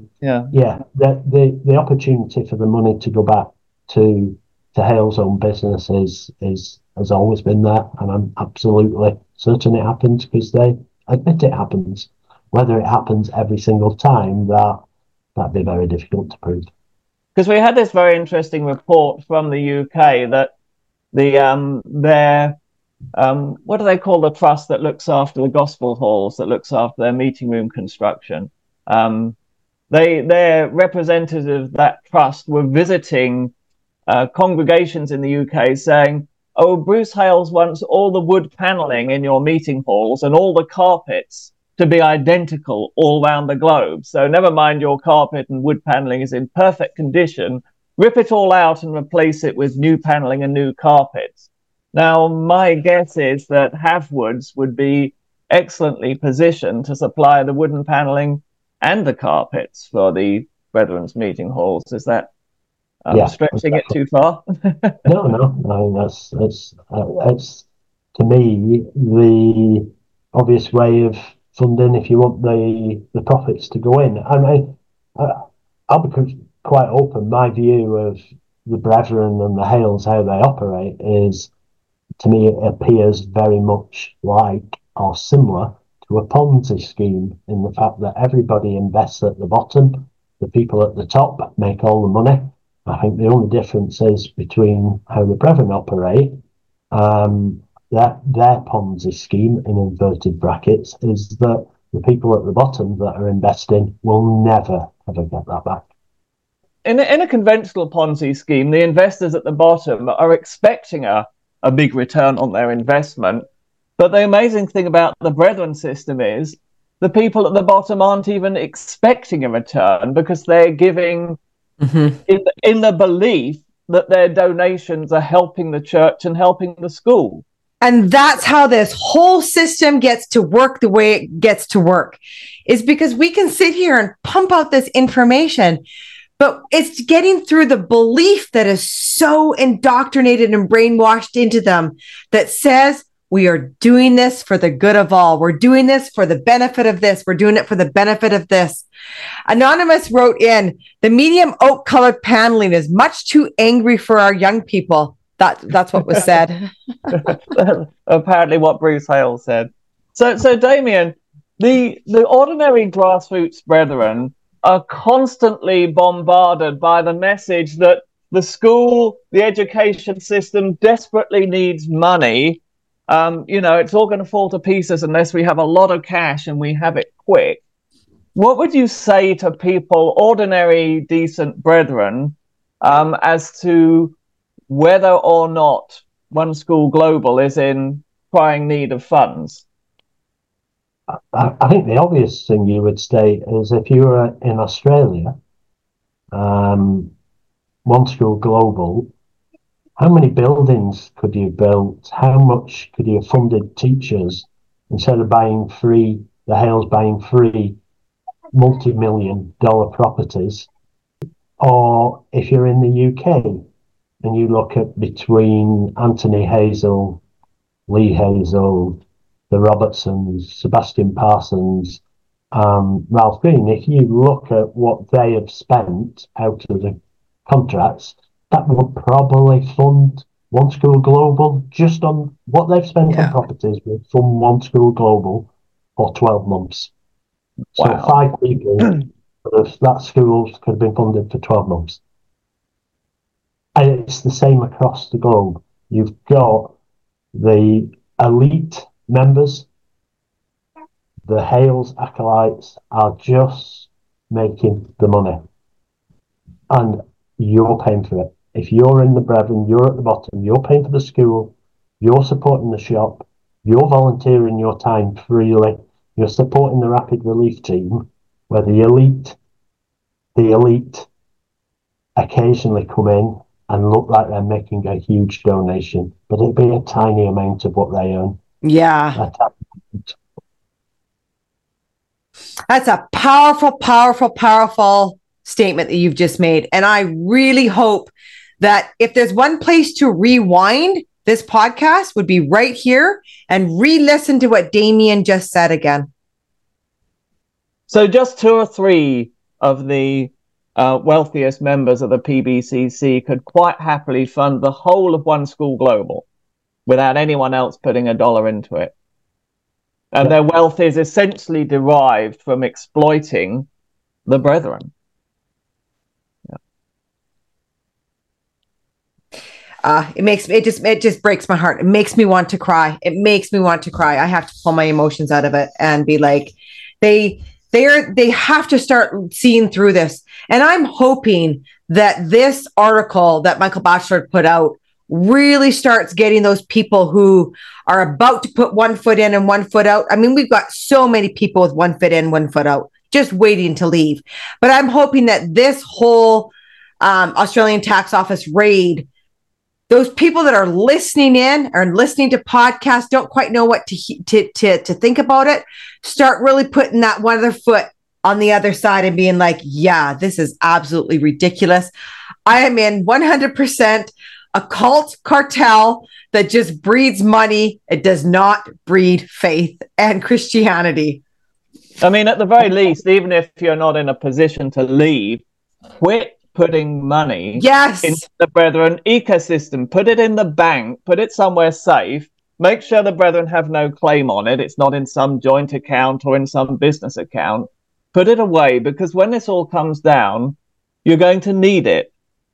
the opportunity for the money to go back to Hale's own business has always been there, and I'm absolutely certain it happens because they admit it happens. Whether it happens every single time, that'd be very difficult to prove. Because we had this very interesting report from the UK that their what do they call the trust that looks after the gospel halls, that looks after their meeting room construction? Their representatives of that trust were visiting congregations in the UK saying, "Oh, Bruce Hales wants all the wood paneling in your meeting halls and all the carpets to be identical all around the globe. So never mind your carpet and wood paneling is in perfect condition. Rip it all out and replace it with new paneling and new carpets." Now, my guess is that Havwoods would be excellently positioned to supply the wooden paneling and the carpets for the Brethren's meeting halls. Is that stretching it too far? No. I mean, that's to me the obvious way of funding if you want the profits to go in. And I'll be quite open. My view of the Brethren and the Hales, how they operate, is, to me, it appears very much like or similar to a Ponzi scheme in the fact that everybody invests at the bottom, the people at the top make all the money. I think the only difference is between how the Brethren operate, their Ponzi scheme, in inverted brackets, is that the people at the bottom that are investing will never, ever get that back. In a conventional Ponzi scheme, the investors at the bottom are expecting a big return on their investment. But the amazing thing about the Brethren system is the people at the bottom aren't even expecting a return because they're giving in the belief that their donations are helping the church and helping the school. And that's how this whole system gets to work the way it gets to work, is because we can sit here and pump out this information, but it's getting through the belief that is so indoctrinated and brainwashed into them that says, we are doing this for the good of all. We're doing this for the benefit of this. We're doing it for the benefit of this. Anonymous wrote in, the medium oak colored paneling is much too angry for our young people. That's what was said. Apparently what Bruce Hales said. So Damien, the ordinary grassroots Brethren are constantly bombarded by the message that the school, the education system desperately needs money. It's all going to fall to pieces unless we have a lot of cash and we have it quick. What would you say to people, ordinary, decent Brethren, as to whether or not One School Global is in crying need of funds? I think the obvious thing you would state is if you were in Australia, One School Global, how many buildings could you have built? How much could you have funded teachers instead of buying free, the Hales buying free multi-million-dollar properties? Or if you're in the UK and you look at between Anthony Hazel, Lee Hazel, the Robertsons, Sebastian Parsons, Ralph Green, if you look at what they have spent out of the contracts, that would probably fund One School Global, just on what they've spent on properties, would fund One School Global for 12 months. Wow. So 5 people, that school could have been funded for 12 months. And it's the same across the globe. You've got the elite members, the Hales acolytes are just making the money. And you're paying for it. If you're in the Brethren, you're at the bottom, you're paying for the school, you're supporting the shop, you're volunteering your time freely, you're supporting the rapid relief team, where the elite occasionally come in and look like they're making a huge donation, but it'd be a tiny amount of what they earn. Yeah. That's a powerful, powerful, powerful statement that you've just made. And I really hope that if there's one place to rewind this podcast, would be right here and re-listen to what Damien just said again. So just 2 or 3 of the wealthiest members of the PBCC could quite happily fund the whole of One School Global without anyone else putting $1 into it. And their wealth is essentially derived from exploiting the brethren. It just breaks my heart. It makes me want to cry. I have to pull my emotions out of it and be like, they have to start seeing through this. And I'm hoping that this article that Michael Batchelor put out really starts getting those people who are about to put one foot in and one foot out. I mean, we've got so many people with one foot in, one foot out, just waiting to leave. But I'm hoping that this whole Australian Tax Office raid, those people that are listening in or listening to podcasts, don't quite know what to think about it, start really putting that one other foot on the other side and being like, yeah, this is absolutely ridiculous. I am in 100% a cult cartel that just breeds money. It does not breed faith and Christianity. I mean, at the very least, even if you're not in a position to leave, quit putting money into the Brethren ecosystem. Put it in the bank, put it somewhere safe, make sure the Brethren have no claim on it. It's not in some joint account or in some business account. Put it away, because when this all comes down, you're going to need it.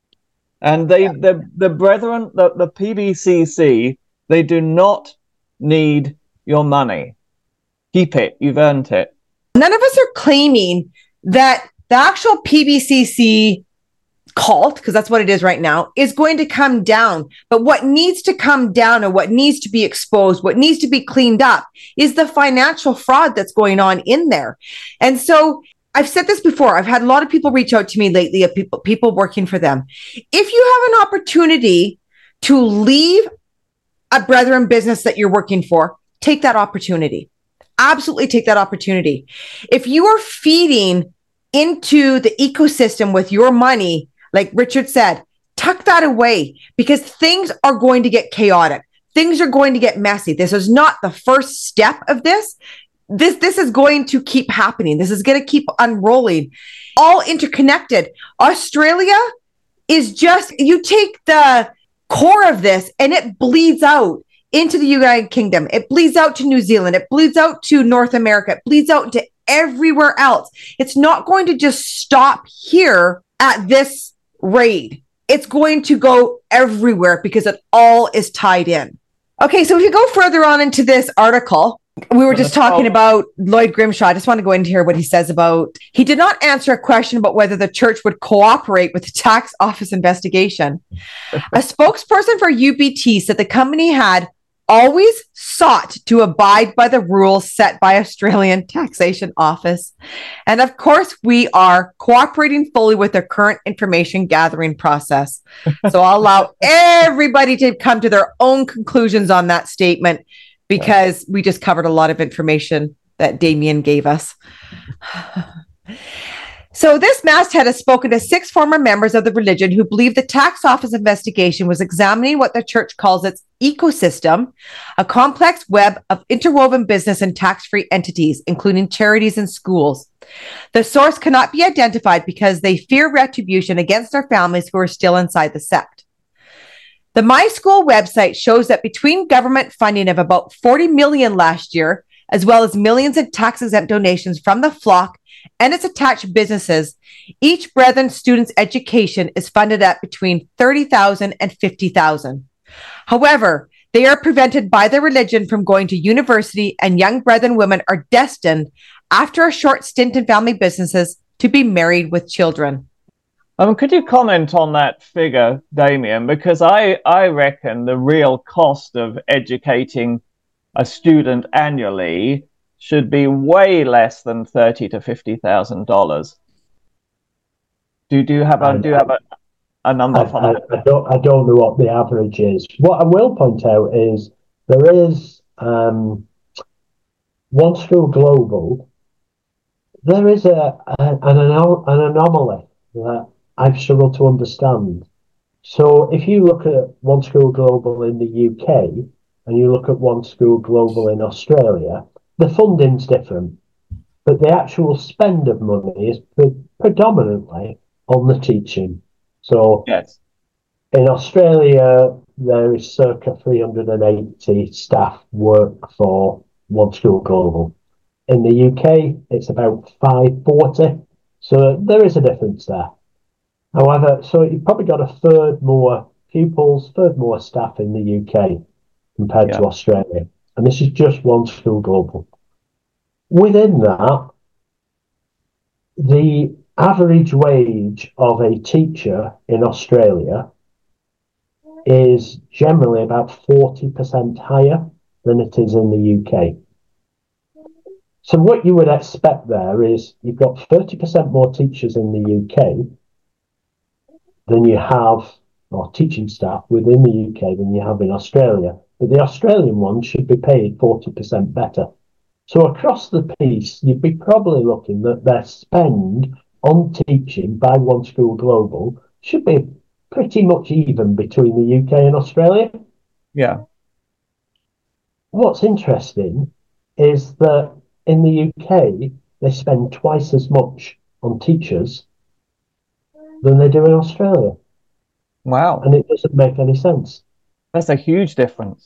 And the Brethren, the PBCC, they do not need your money. Keep it. You've earned it. None of us are claiming that the actual PBCC cult, because that's what it is right now, is going to come down. But what needs to come down and what needs to be exposed, what needs to be cleaned up is the financial fraud that's going on in there. And so I've said this before. I've had a lot of people reach out to me lately of people working for them. If you have an opportunity to leave a Brethren business that you're working for, take that opportunity. Absolutely take that opportunity. If you are feeding into the ecosystem with your money, like Richard said, tuck that away, because things are going to get chaotic. Things are going to get messy. This is not the first step of this. This is going to keep happening. This is going to keep unrolling, all interconnected. Australia is just, you take the core of this and it bleeds out into the United Kingdom. It bleeds out to New Zealand. It bleeds out to North America. It bleeds out to everywhere else. It's not going to just stop here at this raid. It's going to go everywhere because it all is tied in. Okay, so if you go further on into this article, we were just talking about Lloyd Grimshaw. I just want to go into here what he says about, he did not answer a question about whether the church would cooperate with the tax office investigation. A spokesperson for UBT said the company had always sought to abide by the rules set by Australian Taxation Office. And of course, we are cooperating fully with their current information gathering process. So I'll allow everybody to come to their own conclusions on that statement, because we just covered a lot of information that Damien gave us. So this masthead has spoken to 6 former members of the religion who believe the tax office investigation was examining what the church calls its ecosystem, a complex web of interwoven business and tax-free entities, including charities and schools. The source cannot be identified because they fear retribution against their families who are still inside the sect. The My School website shows that between government funding of about 40 million last year, as well as millions in tax-exempt donations from the flock and its attached businesses, each Brethren student's education is funded at between $30,000 and $50,000. However, they are prevented by their religion from going to university, and young Brethren women are destined, after a short stint in family businesses, to be married with children. Could you comment on that figure, Damien? Because I reckon the real cost of educating a student annually should be way less than $30,000 to $50,000. Do you have a number for that? I don't know what the average is. What I will point out is there is One School Global There is an anomaly that I've struggled to understand. So if you look at One School Global in the UK and you look at One School Global in Australia, the funding's different, but the actual spend of money is predominantly on the teaching. So Yes. in Australia, there is circa 380 staff work for One School Global. In the UK, it's about 540. So there is a difference there. However, so you've probably got a third more pupils, third more staff in the UK compared to Australia. And this is just One School Global. Within that, the average wage of a teacher in Australia is generally about 40% higher than it is in the UK. So what you would expect there is you've got 30% more teachers in the UK than you have, or teaching staff within the UK than you have in Australia. But the Australian ones should be paid 40% better. So across the piece, you'd be probably looking that their spend on teaching by One School Global should be pretty much even between the UK and Australia. Yeah. What's interesting is that in the UK, they spend twice as much on teachers than they do in Australia. Wow. And it doesn't make any sense. That's a huge difference.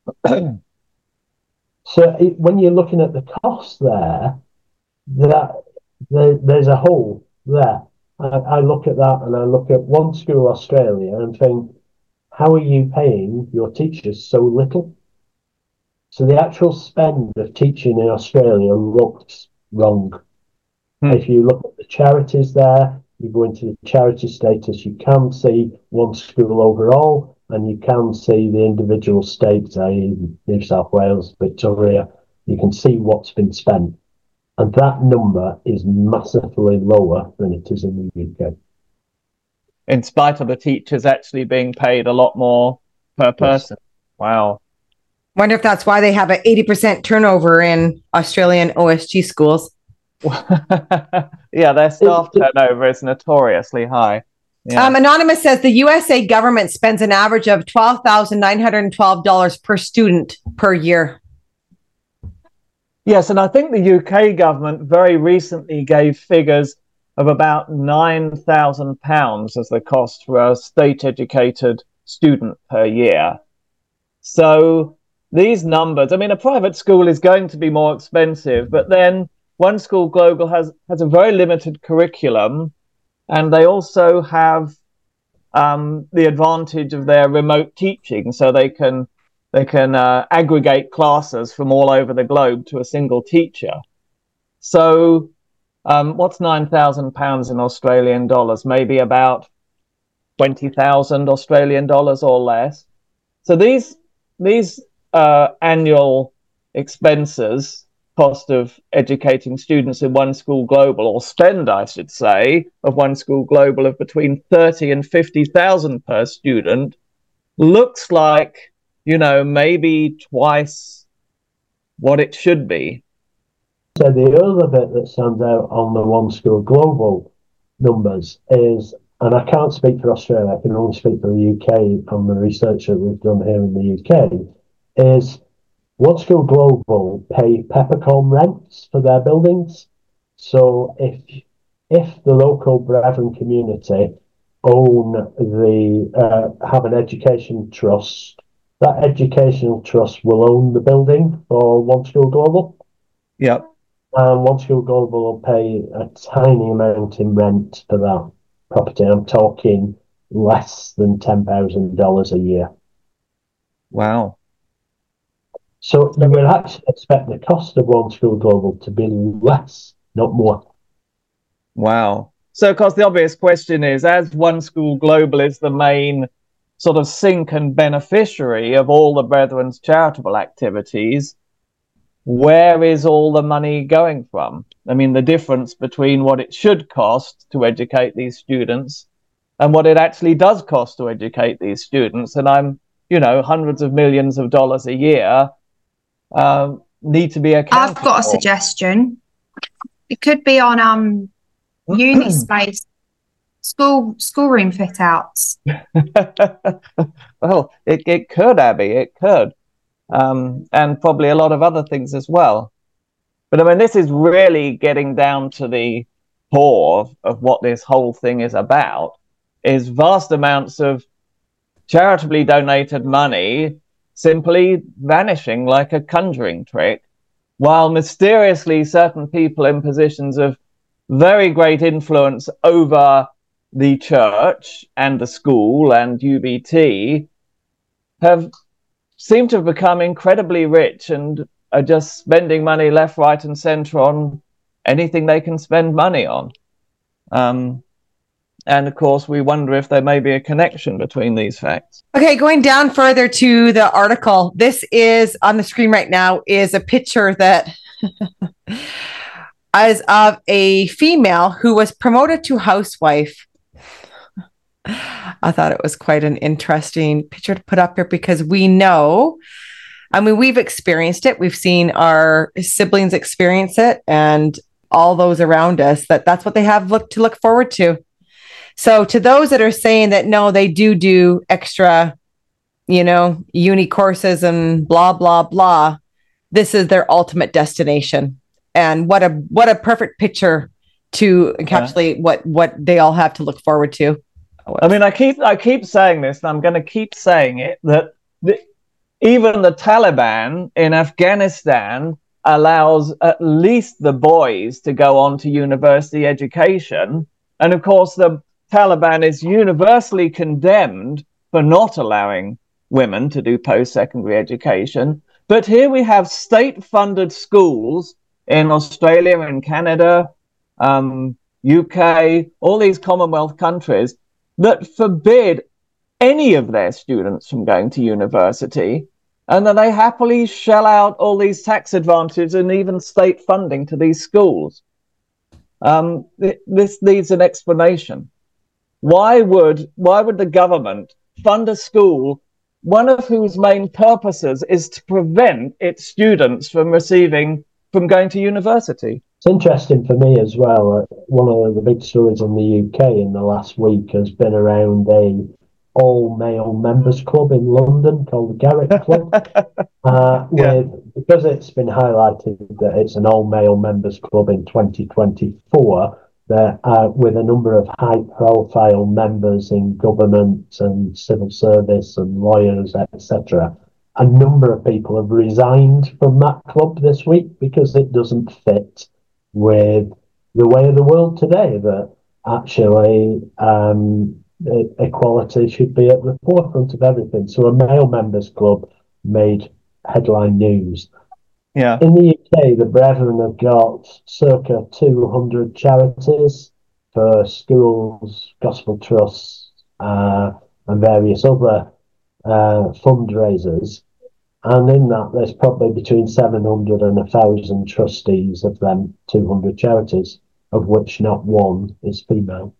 So when you're looking at the cost there, there's a hole there. I look at that and I look at One School Australia and think, how are you paying your teachers so little? So the actual spend of teaching in Australia looks wrong. If you look at the charities there, you go into the charity status, you can see One School overall, and you can see the individual states, i.e. New South Wales, Victoria. You can see what's been spent. And that number is massively lower than it is in the UK. In spite of the teachers actually being paid a lot more per person. Yes. Wow. Wonder if that's why they have an 80% turnover in Australian OSG schools. Yeah, their staff turnover is notoriously high. Yeah. Anonymous says the USA government spends an average of $12,912 per student per year. Yes, and I think the UK government very recently gave figures of about £9,000 as the cost for a state-educated student per year. So these numbers, I mean, a private school is going to be more expensive, but then One School Global has a very limited curriculum, and they also have the advantage of their remote teaching, so they can aggregate classes from all over the globe to a single teacher. So what's £9,000 in Australian dollars? Maybe about 20,000 Australian dollars or less. So these annual expenses, cost of educating students in One School Global, or spend, I should say, of One School Global of between 30 and 50,000 per student, looks like, maybe twice what it should be. So the other bit that stands out on the One School Global numbers is, and I can't speak for Australia, I can only speak for the UK on the research that we've done here in the UK, is One School Global pay peppercorn rents for their buildings. So if the local Brethren community have an education trust, that educational trust will own the building for One School Global. Yep. And One School Global will pay a tiny amount in rent for that property. I'm talking less than $10,000 a year. Wow. So you would actually expect the cost of One School Global to be less, not more. Wow. So, of course, the obvious question is, as One School Global is the main sort of sink and beneficiary of all the Brethren's charitable activities, where is all the money going from? I mean, the difference between what it should cost to educate these students and what it actually does cost to educate these students, and hundreds of millions of dollars a year, need to be accounted I've got a for. suggestion. It could be on uni space, schoolroom fit outs. Well, it could, Abby, it could. And probably a lot of other things as well. But I mean, this is really getting down to the core of what this whole thing is about, is vast amounts of charitably donated money simply vanishing like a conjuring trick, while mysteriously certain people in positions of very great influence over the church and the school and UBT have seemed to have become incredibly rich and are just spending money left, right, and centre on anything they can spend money on. And of course, we wonder if there may be a connection between these facts. Okay, going down further to the article. This is on the screen right now is a picture that is of a female who was promoted to housewife. I thought it was quite an interesting picture to put up here because we know, I mean, we've experienced it. We've seen our siblings experience it and all those around us, that's what they have to look forward to. So to those that are saying that, no, they do extra, uni courses and blah, blah, blah, this is their ultimate destination. And what a perfect picture to encapsulate what they all have to look forward to. I mean, I keep saying this, and I'm going to keep saying it, that even the Taliban in Afghanistan allows at least the boys to go on to university education. And of course, the Taliban is universally condemned for not allowing women to do post-secondary education. But here we have state-funded schools in Australia and Canada, UK, all these Commonwealth countries that forbid any of their students from going to university, and then they happily shell out all these tax advantages and even state funding to these schools. This needs an explanation. Why would the government fund a school, one of whose main purposes is to prevent its students from going to university? It's interesting for me as well. One of the big stories in the UK in the last week has been around a all-male members club in London called the Garrick Club. Because it's been highlighted that it's an all-male members club in 2024, with a number of high-profile members in government and civil service and lawyers, etc. A number of people have resigned from that club this week because it doesn't fit with the way of the world today, that actually equality should be at the forefront of everything. So a male members club made headline news. Yeah. In the UK, the Brethren have got circa 200 charities for schools, gospel trusts, and various other fundraisers. And in that, there's probably between 700 and 1,000 trustees of them 200 charities, of which not one is female.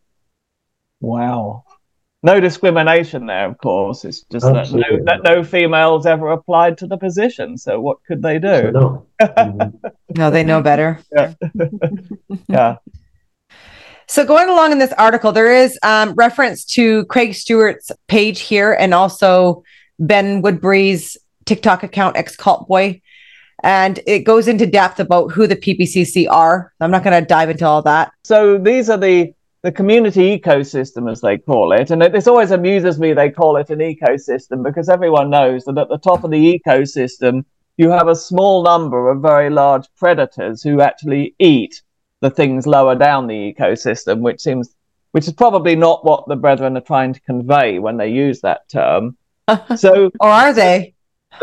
Wow. No discrimination there, of course. It's just that no females ever applied to the position. So what could they do? So No, they know better. Yeah. Yeah. So going along in this article, there is reference to Craig Stewart's page here and also Ben Woodbury's TikTok account, Ex-Cult Boy. And it goes into depth about who the PBCC are. I'm not going to dive into all that. So these are the community ecosystem, as they call it. And this always amuses me they call it an ecosystem, because everyone knows that at the top of the ecosystem, you have a small number of very large predators who actually eat the things lower down the ecosystem, which is probably not what the Brethren are trying to convey when they use that term. So, or are they?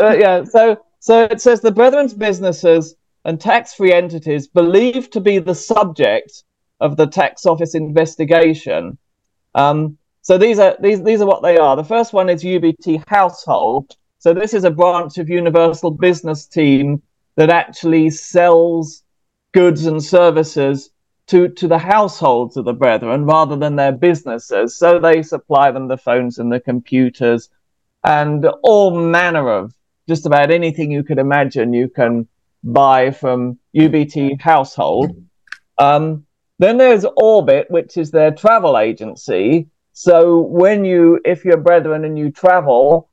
So it says the Brethren's businesses and tax-free entities believed to be the subject of the tax office investigation. So these are what they are. The first one is UBT Household. So this is a branch of Universal Business Team that actually sells goods and services to the households of the Brethren rather than their businesses. So they supply them the phones and the computers and all manner of just about anything you could imagine you can buy from UBT Household. Then there's Orbit, which is their travel agency. So if you're brethren and you travel,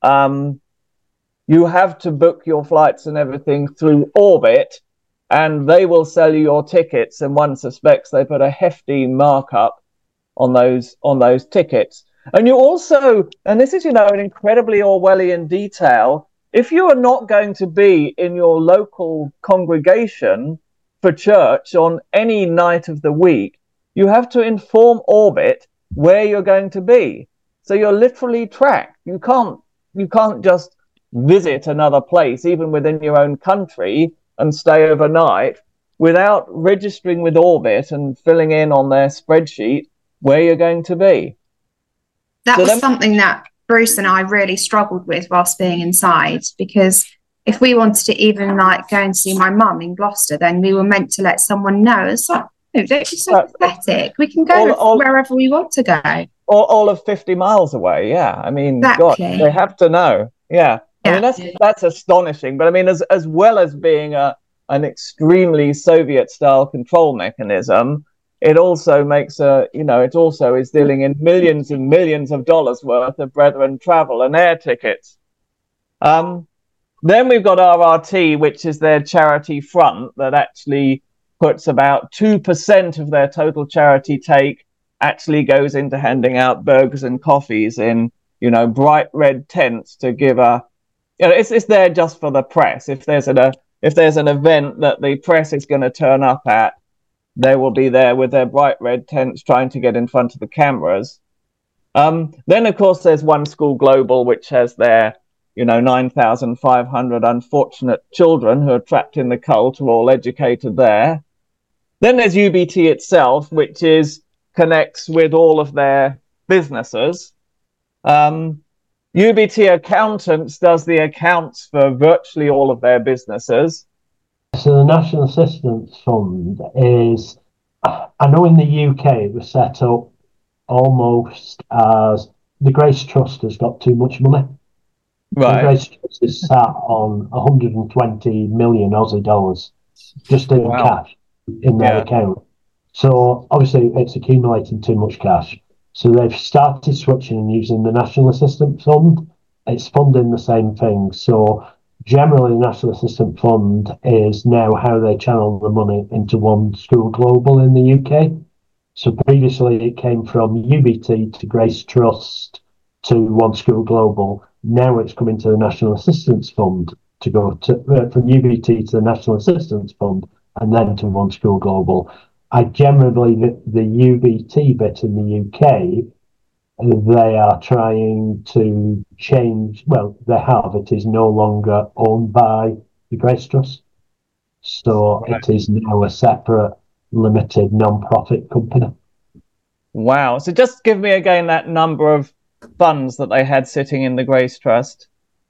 you have to book your flights and everything through Orbit, and they will sell you your tickets. And one suspects they put a hefty markup on those tickets. And you also, and this is, an incredibly Orwellian detail, if you are not going to be in your local congregation for church on any night of the week, you have to inform Orbit where you're going to be. So you're literally tracked. You can't just visit another place, even within your own country, and stay overnight without registering with Orbit and filling in on their spreadsheet where you're going to be. That was something that Bruce and I really struggled with whilst being inside, because if we wanted to even go and see my mum in Gloucester, then we were meant to let someone know. It's like, no, don't be so pathetic. We can go wherever we want to go. All of 50 miles away, yeah. I mean, exactly. God, they have to know. Yeah. I mean, that's astonishing. But I mean, as well as being an extremely Soviet-style control mechanism, it also makes it also is dealing in millions and millions of dollars worth of brethren travel and air tickets. Then we've got RRT, which is their charity front that actually puts about 2% of their total charity take actually goes into handing out burgers and coffees in, bright red tents to give it's there just for the press. If there's an event that the press is going to turn up at, they will be there with their bright red tents trying to get in front of the cameras. Then, of course, there's One School Global, which has their 9,500 unfortunate children who are trapped in the cult, are all educated there. Then there's UBT itself, which connects with all of their businesses. UBT Accountants does the accounts for virtually all of their businesses. So the National Assistance Fund is, I know in the UK it was set up almost as the Grace Trust has got too much money. Right. The Grace Trust is sat on 120 million Aussie dollars just in cash in their account. So obviously it's accumulating too much cash. So they've started switching and using the National Assistance Fund. It's funding the same thing. So generally, the National Assistance Fund is now how they channel the money into One School Global in the UK. So previously it came from UBT to Grace Trust to One School Global. Now it's coming to the National Assistance Fund to go to from UBT to the National Assistance Fund and then to One School Global. I generally believe that the UBT bit in the UK, they are trying to change. Well, they have. It is no longer owned by the Grace Trust. So It is now a separate, limited, non-profit company. Wow. So just give me again that number of funds that they had sitting in the Grace Trust.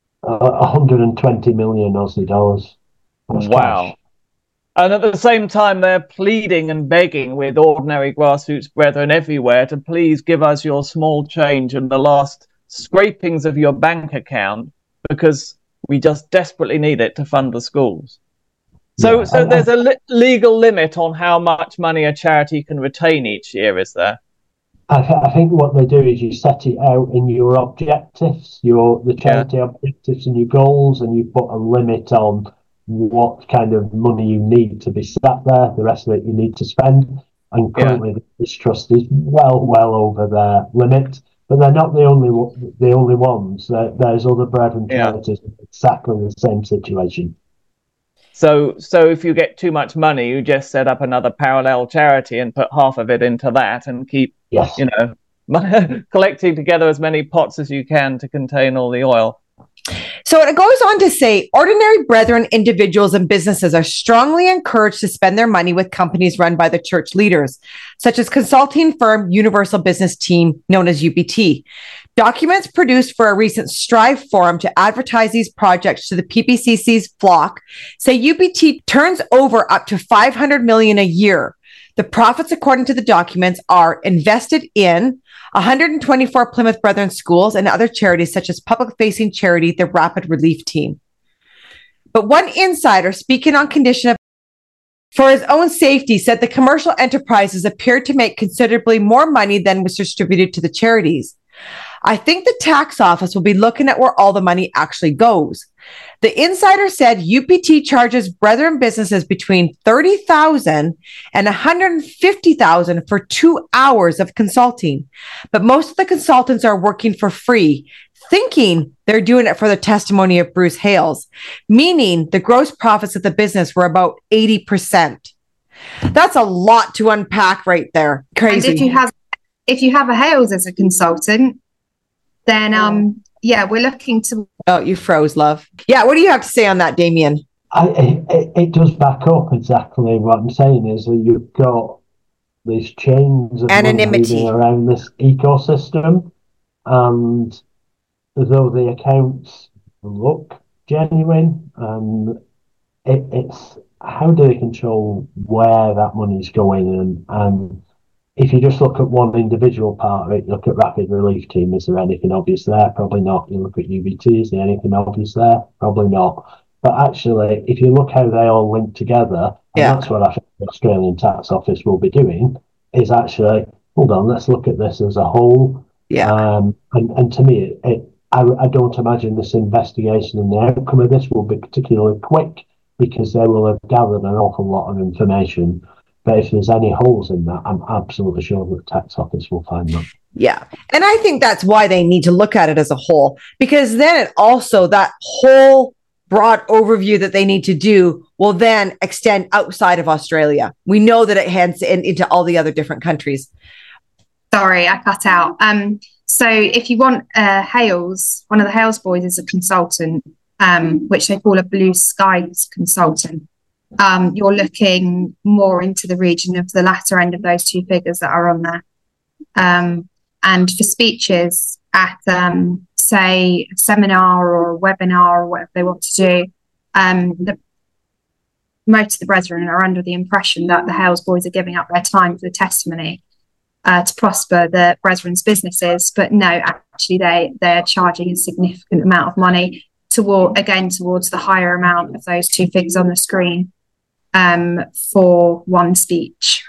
120 million Aussie dollars. Wow. Cash. And at the same time, they're pleading and begging with ordinary grassroots brethren everywhere to please give us your small change and the last scrapings of your bank account, because we just desperately need it to fund the schools. So there's a legal limit on how much money a charity can retain each year, is there? I think what they do is you set it out in your objectives, the charity objectives and your goals, and you put a limit on what kind of money you need to be sat there. The rest of it you need to spend. And currently this trust is well over their limit. But they're not the only ones. There's other brethren charities in exactly the same situation. So if you get too much money, you just set up another parallel charity and put half of it into that and keep, collecting together as many pots as you can to contain all the oil. So it goes on to say, ordinary brethren, individuals, and businesses are strongly encouraged to spend their money with companies run by the church leaders, such as consulting firm Universal Business Team, known as UBT. Documents produced for a recent Strive forum to advertise these projects to the PBCC's flock say UBT turns over up to $500 million a year. The profits, according to the documents, are invested in 124 Plymouth Brethren schools and other charities, such as public-facing charity, the Rapid Relief Team. But one insider, speaking on condition of for his own safety, said the commercial enterprises appeared to make considerably more money than was distributed to the charities. I think the tax office will be looking at where all the money actually goes. The insider said UPT charges Brethren businesses between $30,000 and $150,000 for 2 hours of consulting. But most of the consultants are working for free, thinking they're doing it for the testimony of Bruce Hales, meaning the gross profits of the business were about 80%. That's a lot to unpack right there. Crazy. And if you have a Hales as a consultant, then yeah, we're looking to. Oh, you froze, love. Yeah, what do you have to say on that, Damien? It does back up exactly what I'm saying, is that you've got these chains of anonymity around this ecosystem, and though the accounts look genuine, it's how do they control where that money's going? And if you just look at one individual part of it, look at Rapid Relief Team, is there anything obvious there? Probably not. You look at UBT, is there anything obvious there? Probably not. But actually, if you look how they all link together, and that's what I think the Australian Tax Office will be doing, is actually, hold on, let's look at this as a whole. And to me, I don't imagine this investigation and the outcome of this will be particularly quick, because they will have gathered an awful lot of information. But if there's any holes in that, I'm absolutely sure that the tax office will find them. Yeah. And I think that's why they need to look at it as a whole, because then it also, that whole broad overview that they need to do will then extend outside of Australia. We know that it heads into all the other different countries. Sorry, I cut out. So if you want Hales, one of the Hales boys is a consultant, which they call a blue skies consultant. You're looking more into the region of the latter end of those two figures that are on there. And for speeches at, say, a seminar or a webinar or whatever they want to do, most of the Brethren are under the impression that the Hales boys are giving up their time for the testimony to prosper the Brethren's businesses. But no, actually, they're charging a significant amount of money towards the higher amount of those two figures on the screen. For one speech.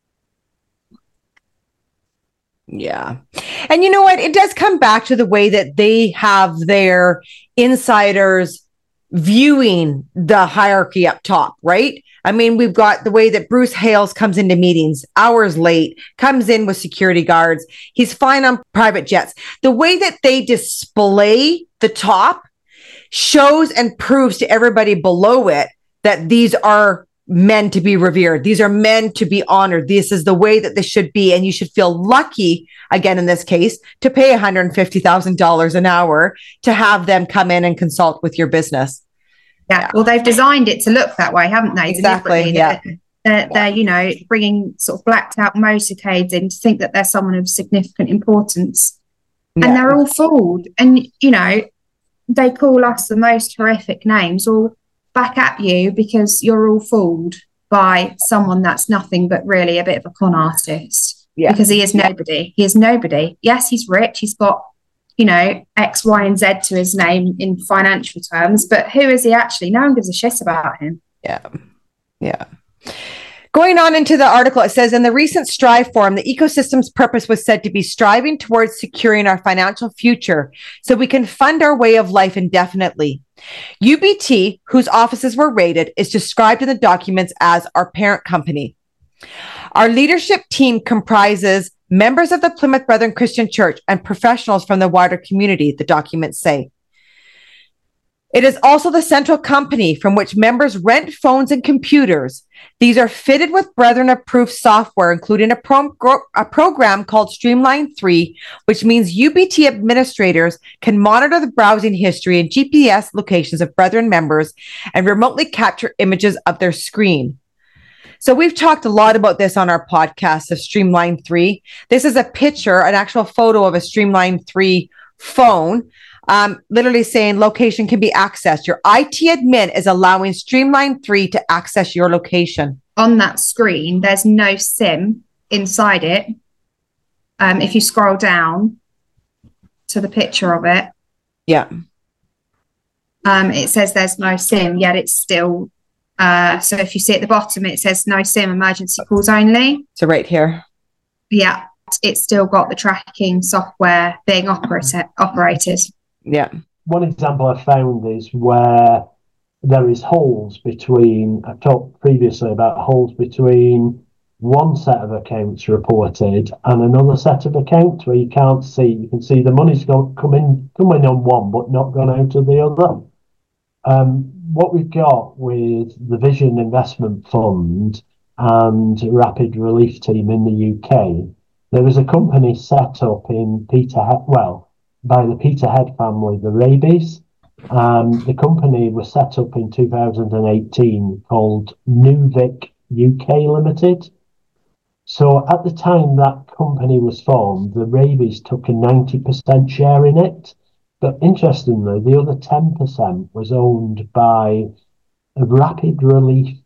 Yeah. And you know what? It does come back to the way that they have their insiders viewing the hierarchy up top, right? I mean, we've got the way that Bruce Hales comes into meetings hours late, comes in with security guards. He's flying on private jets. The way that they display the top shows and proves to everybody below it that these are men to be revered. These are men to be honored. This is the way that this should be. And you should feel lucky, again, in this case, to pay $150,000 an hour to have them come in and consult with your business. Yeah. Well, they've designed it to look that way, haven't they? Exactly. Yeah. They're, bringing sort of blacked out motorcades in to think that they're someone of significant importance. And they're all fooled. And, they call us the most horrific names, all back at you, because you're all fooled by someone that's nothing but really a bit of a con artist. Because he is nobody. He is nobody. Yes, he's rich. He's got, X, Y, and Z to his name in financial terms, but who is he actually? No one gives a shit about him. Yeah. Going on into the article, it says, in the recent Strive Forum, the ecosystem's purpose was said to be striving towards securing our financial future so we can fund our way of life indefinitely. UBT, whose offices were raided, is described in the documents as our parent company. Our leadership team comprises members of the Plymouth Brethren Christian Church and professionals from the wider community, the documents say. It is also the central company from which members rent phones and computers. These are fitted with Brethren-approved software, including a program called Streamline 3, which means UBT administrators can monitor the browsing history and GPS locations of Brethren members and remotely capture images of their screen. So we've talked a lot about this on our podcast of Streamline 3. This is a picture, an actual photo of a Streamline 3 phone. Literally saying location can be accessed. Your IT admin is allowing Streamline 3 to access your location. On that screen, there's no SIM inside it. If you scroll down to the picture of it, it says there's no SIM, yet it's still So if you see at the bottom, it says no SIM, emergency calls only. So right here. Yeah, it's still got the tracking software being operated. Yeah. One example I found is where there is holes between, I've talked previously about holes between one set of accounts reported and another set of accounts where you can't see, you can see the money's coming on one but not gone out of the other. What we've got with the Vision Investment Fund and Rapid Relief Team in the UK, there was a company set up in Peterhead, by the Peterhead family, the Rabies. The company was set up in 2018 called Nuvik UK Limited. So at the time that company was formed, the Rabies took a 90% share in it. But interestingly, the other 10% was owned by a Rapid Relief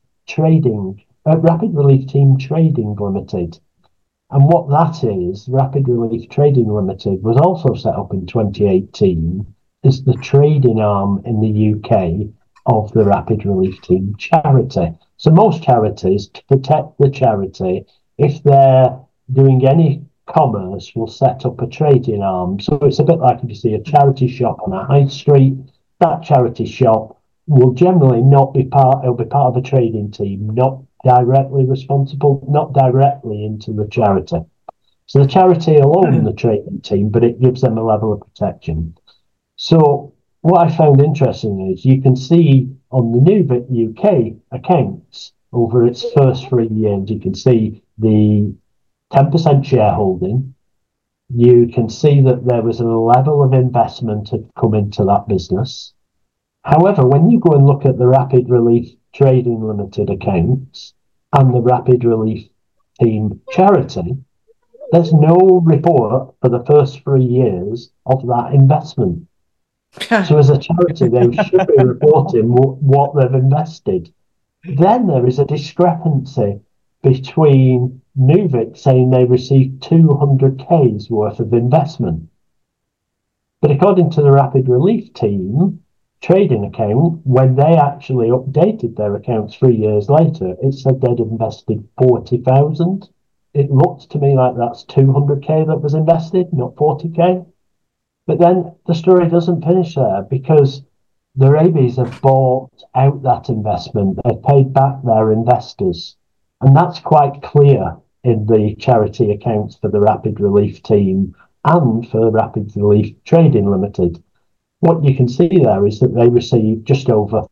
Team Trading Limited. And what that is, Rapid Relief Trading Limited was also set up in 2018 as the trading arm in the UK of the Rapid Relief Team charity. So most charities, to protect the charity, if they're doing any commerce, will set up a trading arm. So it's a bit like if you see a charity shop on a high street, that charity shop will generally not be it'll be part of a trading team, not directly responsible, not directly into the charity. So the charity will own the trading team, but it gives them a level of protection. So what I found interesting is you can see on the Nuvik UK accounts over its first 3 years, you can see the 10% shareholding. You can see that there was a level of investment had come into that business. However, when you go and look at the Rapid Relief Trading Limited accounts and the Rapid Relief Team charity, there's no report for the first 3 years of that investment. So as a charity, they should be reporting what they've invested. Then there is a discrepancy between Nuvik saying they received 200K's worth of investment. But according to the Rapid Relief Team trading account, when they actually updated their accounts 3 years later, it said they'd invested 40,000. It looks to me like that's 200K that was invested, not 40K. But then the story doesn't finish there, because the Rabies have bought out that investment. They've paid back their investors. And that's quite clear in the charity accounts for the Rapid Relief Team and for Rapid Relief Trading Limited. What you can see there is that they received just over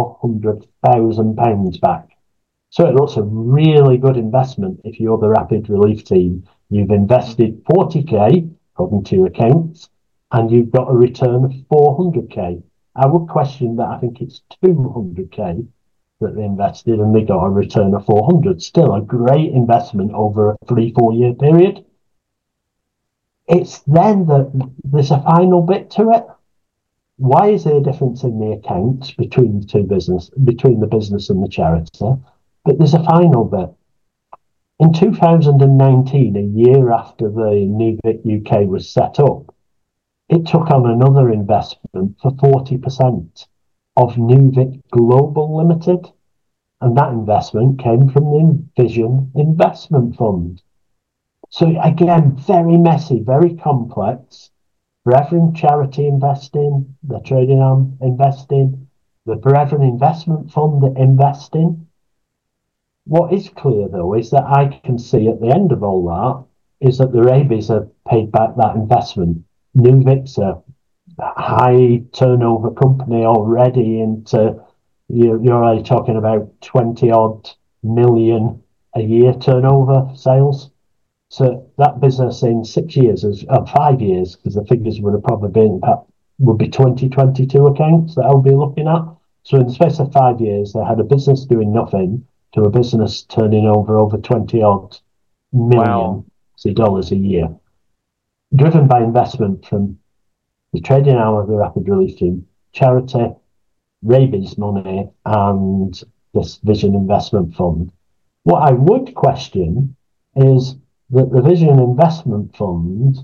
£400,000 back. So it looks a really good investment if you're the Rapid Relief Team. You've invested 40K, according to your accounts, and you've got a return of 400K. I would question that. I think it's 200K that they invested and they got a return of 400. Still a great investment over a 3-4 year period. It's then that there's a final bit to it. Why is there a difference in the accounts between the business and the charity? But there's a final bit. In 2019, a year after the Nuvik UK was set up, it took on another investment for 40% of Nuvik Global Limited. And that investment came from the Vision Investment Fund. So again, very messy, very complex. Brethren Charity investing, the trading arm investing, the Brethren Investment Fund investing. What is clear, though, is that I can see at the end of all that is that the Rabies have paid back that investment. Nuvik's a high turnover company already into, you're already talking about 20 odd million a year turnover sales. So that business in 6 years, 5 years, because the figures would have probably been, would be 2022 accounts that I would be looking at. So in the space of 5 years, they had a business doing nothing to a business turning over 20 odd million dollars a year, driven by investment from the trading arm of the Rapid Relief Team, charity, Rabies money, and this Vision Investment Fund. What I would question is that the Vision Investment Fund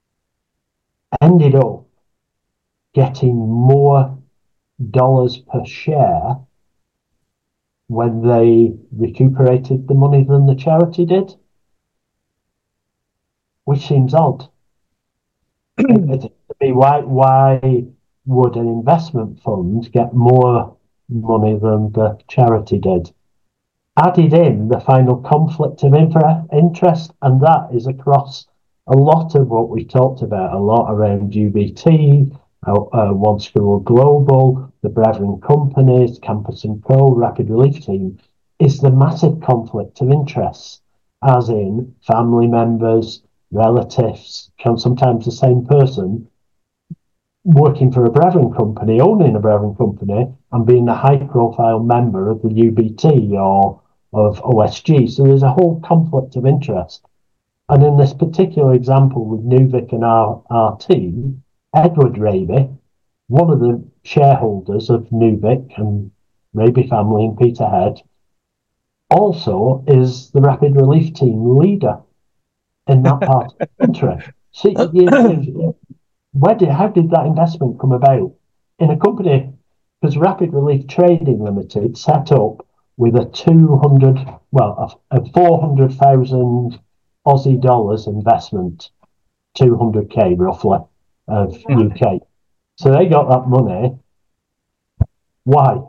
ended up getting more dollars per share when they recuperated the money than the charity did, which seems odd. To me, why would an investment fund get more money than the charity did? Added in the final conflict of interest, and that is across a lot of what we talked about, a lot around UBT, One School Global, the Brethren Companies, Campus & Co, Rapid Relief Team, is the massive conflict of interest, as in family members, relatives, sometimes the same person, working for a Brethren Company, owning a Brethren Company, and being a high-profile member of the UBT or of OSG. So there's a whole conflict of interest. And in this particular example with Nuvik and RT, Edward Raby, one of the shareholders of Nuvik and Raby family in Peterhead, also is the Rapid Relief Team leader in that part of the country. So how did that investment come about? In a company, because Rapid Relief Trading Limited set up with a 400,000 Aussie dollars investment, 200k roughly of UK. So they got that money. Why?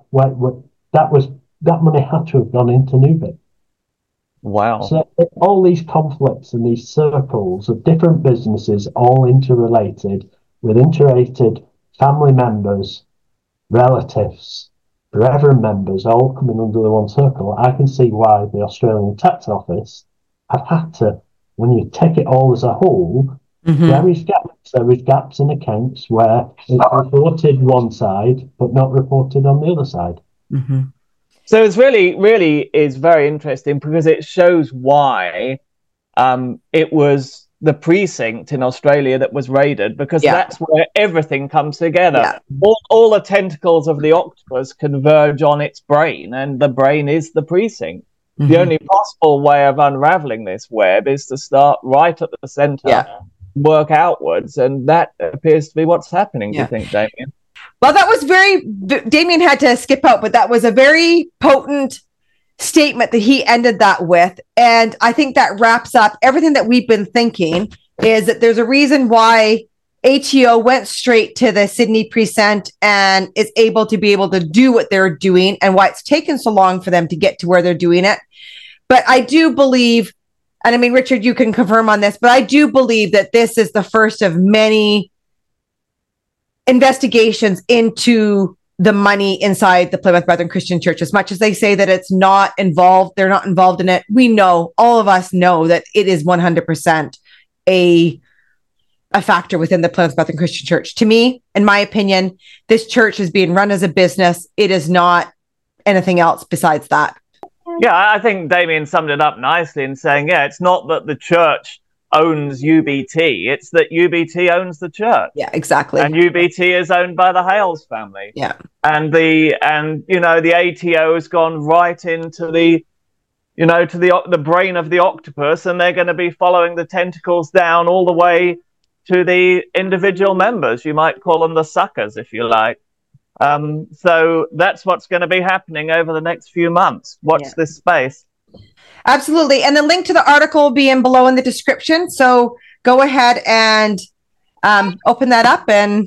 That money had to have gone into Nuvik. Wow. So all these conflicts and these circles of different businesses, all interrelated, with interrelated family members, relatives, Brethren members, all coming under the one circle. I can see why the Australian Tax Office have had to, when you take it all as a whole, there is gaps in accounts where it's reported one side, but not reported on the other side. Mm-hmm. So it's really is very interesting because it shows why it was the precinct in Australia that was raided, because that's where everything comes together. Yeah. All the tentacles of the octopus converge on its brain, and the brain is the precinct. Mm-hmm. The only possible way of unraveling this web is to start right at the center, work outwards, and that appears to be what's happening, do you think, Damien? Well, that was Damien had to skip out, but that was a very potent statement that he ended that with. And I think that wraps up everything that we've been thinking, is that there's a reason why ATO went straight to the Sydney precinct and is able to do what they're doing, and why it's taken so long for them to get to where they're doing it. But I do believe, and I mean, Richard, you can confirm on this, but I do believe that this is the first of many investigations into the money inside the Plymouth Brethren Christian Church. As much as they say that it's not involved, they're not involved in it. We know, all of us know, that it is 100% a factor within the Plymouth Brethren Christian Church. To me, in my opinion, this church is being run as a business. It is not anything else besides that. Yeah, I think Damien summed it up nicely in saying, it's not that the church owns UBT, it's that UBT owns the church. Yeah, exactly. And UBT is owned by the Hales family. Yeah. And the ATO has gone right into the brain of the octopus, and they're going to be following the tentacles down all the way to the individual members. You might call them the suckers, if you like. So that's what's going to be happening over the next few months. Watch this space. Absolutely. And the link to the article will be below in the description. So go ahead and open that up and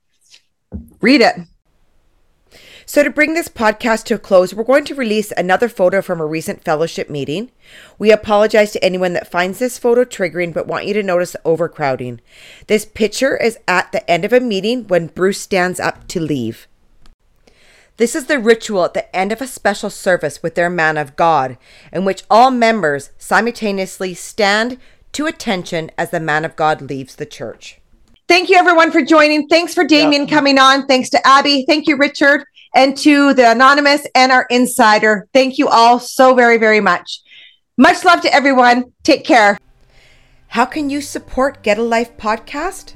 read it. So to bring this podcast to a close, we're going to release another photo from a recent fellowship meeting. We apologize to anyone that finds this photo triggering, but want you to notice the overcrowding. This picture is at the end of a meeting when Bruce stands up to leave. This is the ritual at the end of a special service with their man of God, in which all members simultaneously stand to attention as the man of God leaves the church. Thank you, everyone, for joining. Thanks for Damien coming on. Thanks to Abby. Thank you, Richard. And to the Anonymous and our Insider. Thank you all so very, very much. Much love to everyone. Take care. How can you support Get a Life podcast?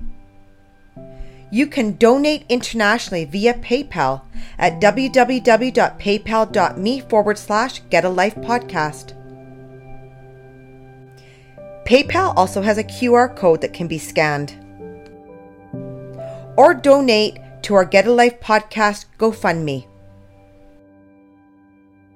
You can donate internationally via PayPal at www.paypal.me/getalifepodcast. PayPal also has a QR code that can be scanned. Or donate to our Get a Life podcast GoFundMe.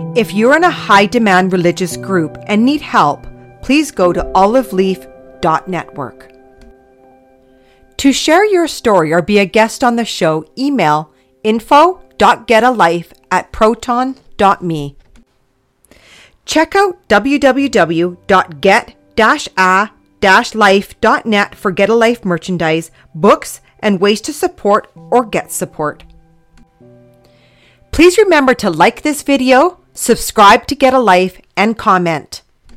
If you're in a high-demand religious group and need help, please go to oliveleaf.network. To share your story or be a guest on the show, email info.getalife@proton.me. Check out www.get-a-life.net for Get a Life merchandise, books, and ways to support or get support. Please remember to like this video, subscribe to Get a Life, and comment.